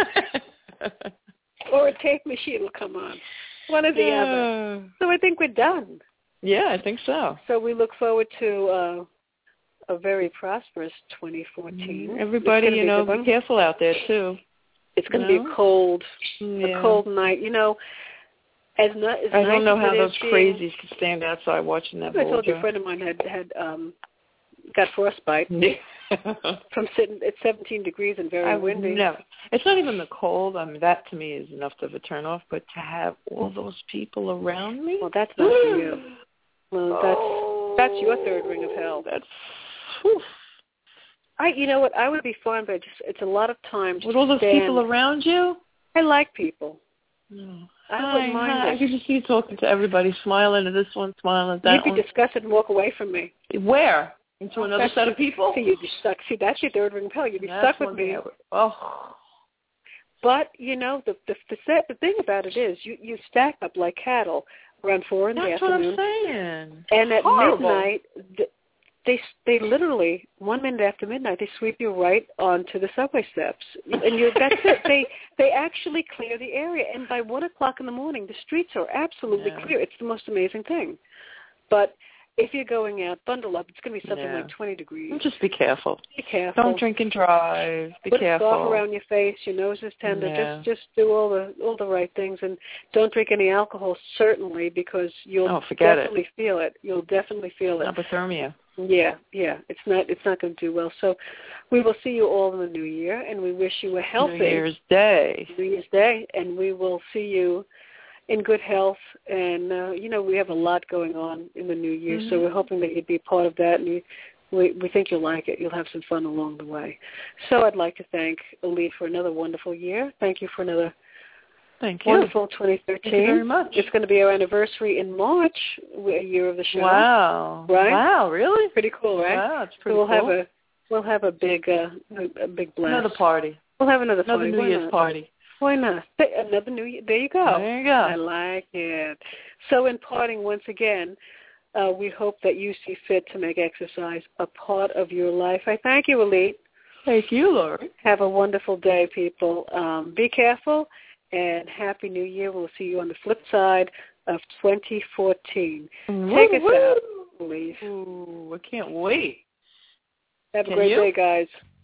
Or a tape machine will come on. One or the yeah. other. So I think we're done. Yeah, I think so. So we look forward to uh, a very prosperous twenty fourteen. Everybody, you know, be careful out there, too. It's going to No? be a cold, Yeah. a cold night. You know, as, not, as I nice don't know as how it those is being, crazies could stand outside watching that I told you a boulder. friend of mine had, had um, got frostbite Yeah. from sitting at seventeen degrees and very I would windy. never. It's not even the cold. I mean, that to me is enough of a turn off. But to have all those people around me, Well, that's not for you. Well, that's oh, that's your third ring of hell. That's. Whew. I, you know what? I would be fine, but just it's a lot of time. Just With all those stand. people around you. I like people. No. I Hi, wouldn't mind hi. it. I could just see you talking to everybody, smiling at this one, smiling at that You'd be one. disgusted and walk away from me. Where? Into another That's set of people? See, you'd be stuck. See, that's your third ring of hell. You'd be That's stuck with one me. thing I would- Oh. But you know, the the the, set, the thing about it is, you you stack up like cattle around four in the That's what afternoon, I'm saying. and at Horrible. midnight, th- they they literally one minute after midnight they sweep you right onto the subway steps, and you that's it. They they actually clear the area, and by one o'clock in the morning, the streets are absolutely Yeah. clear. It's the most amazing thing. But if you're going out, bundle up. It's going to be something Yeah. like twenty degrees. Just be careful. Be careful. Don't drink and drive. Be Put careful. a scarf around your face. Your nose is tender. Yeah. Just just do all the all the right things, and don't drink any alcohol. Certainly, because you'll Oh, forget it. definitely feel it. You'll definitely feel it. Hypothermia. Yeah, yeah. It's not it's not going to do well. So, we will see you all in the new year, and we wish you a healthy New Year's Day. New Year's Day, and we will see you in good health. And uh, you know, we have a lot going on in the new year, Mm-hmm. so we're hoping that you'd be part of that, and you, we we think you'll like it. You'll have some fun along the way. So I'd like to thank Elite for another wonderful year. Thank you for another Thank you. wonderful twenty thirteen. Thank you very much. It's going to be our anniversary in March, a year of the show. Wow. Right? Wow, really? Pretty cool, right? Wow, it's So pretty we'll cool. have a we'll have a big uh, a, a big blast. Another party. We'll have another Another party. New Why Year's not? party. Why not? Th- Another New Year. There you go. There you I go. like it. So in parting, once again, uh, we hope that you see fit to make exercise a part of your life. I thank you, Elite. Thank you, Lori. Have a wonderful day, people. Um, be careful, and Happy New Year. We'll see you on the flip side of twenty fourteen. Take us out, please. Ooh, I can't wait. Have a Can great you? day, guys.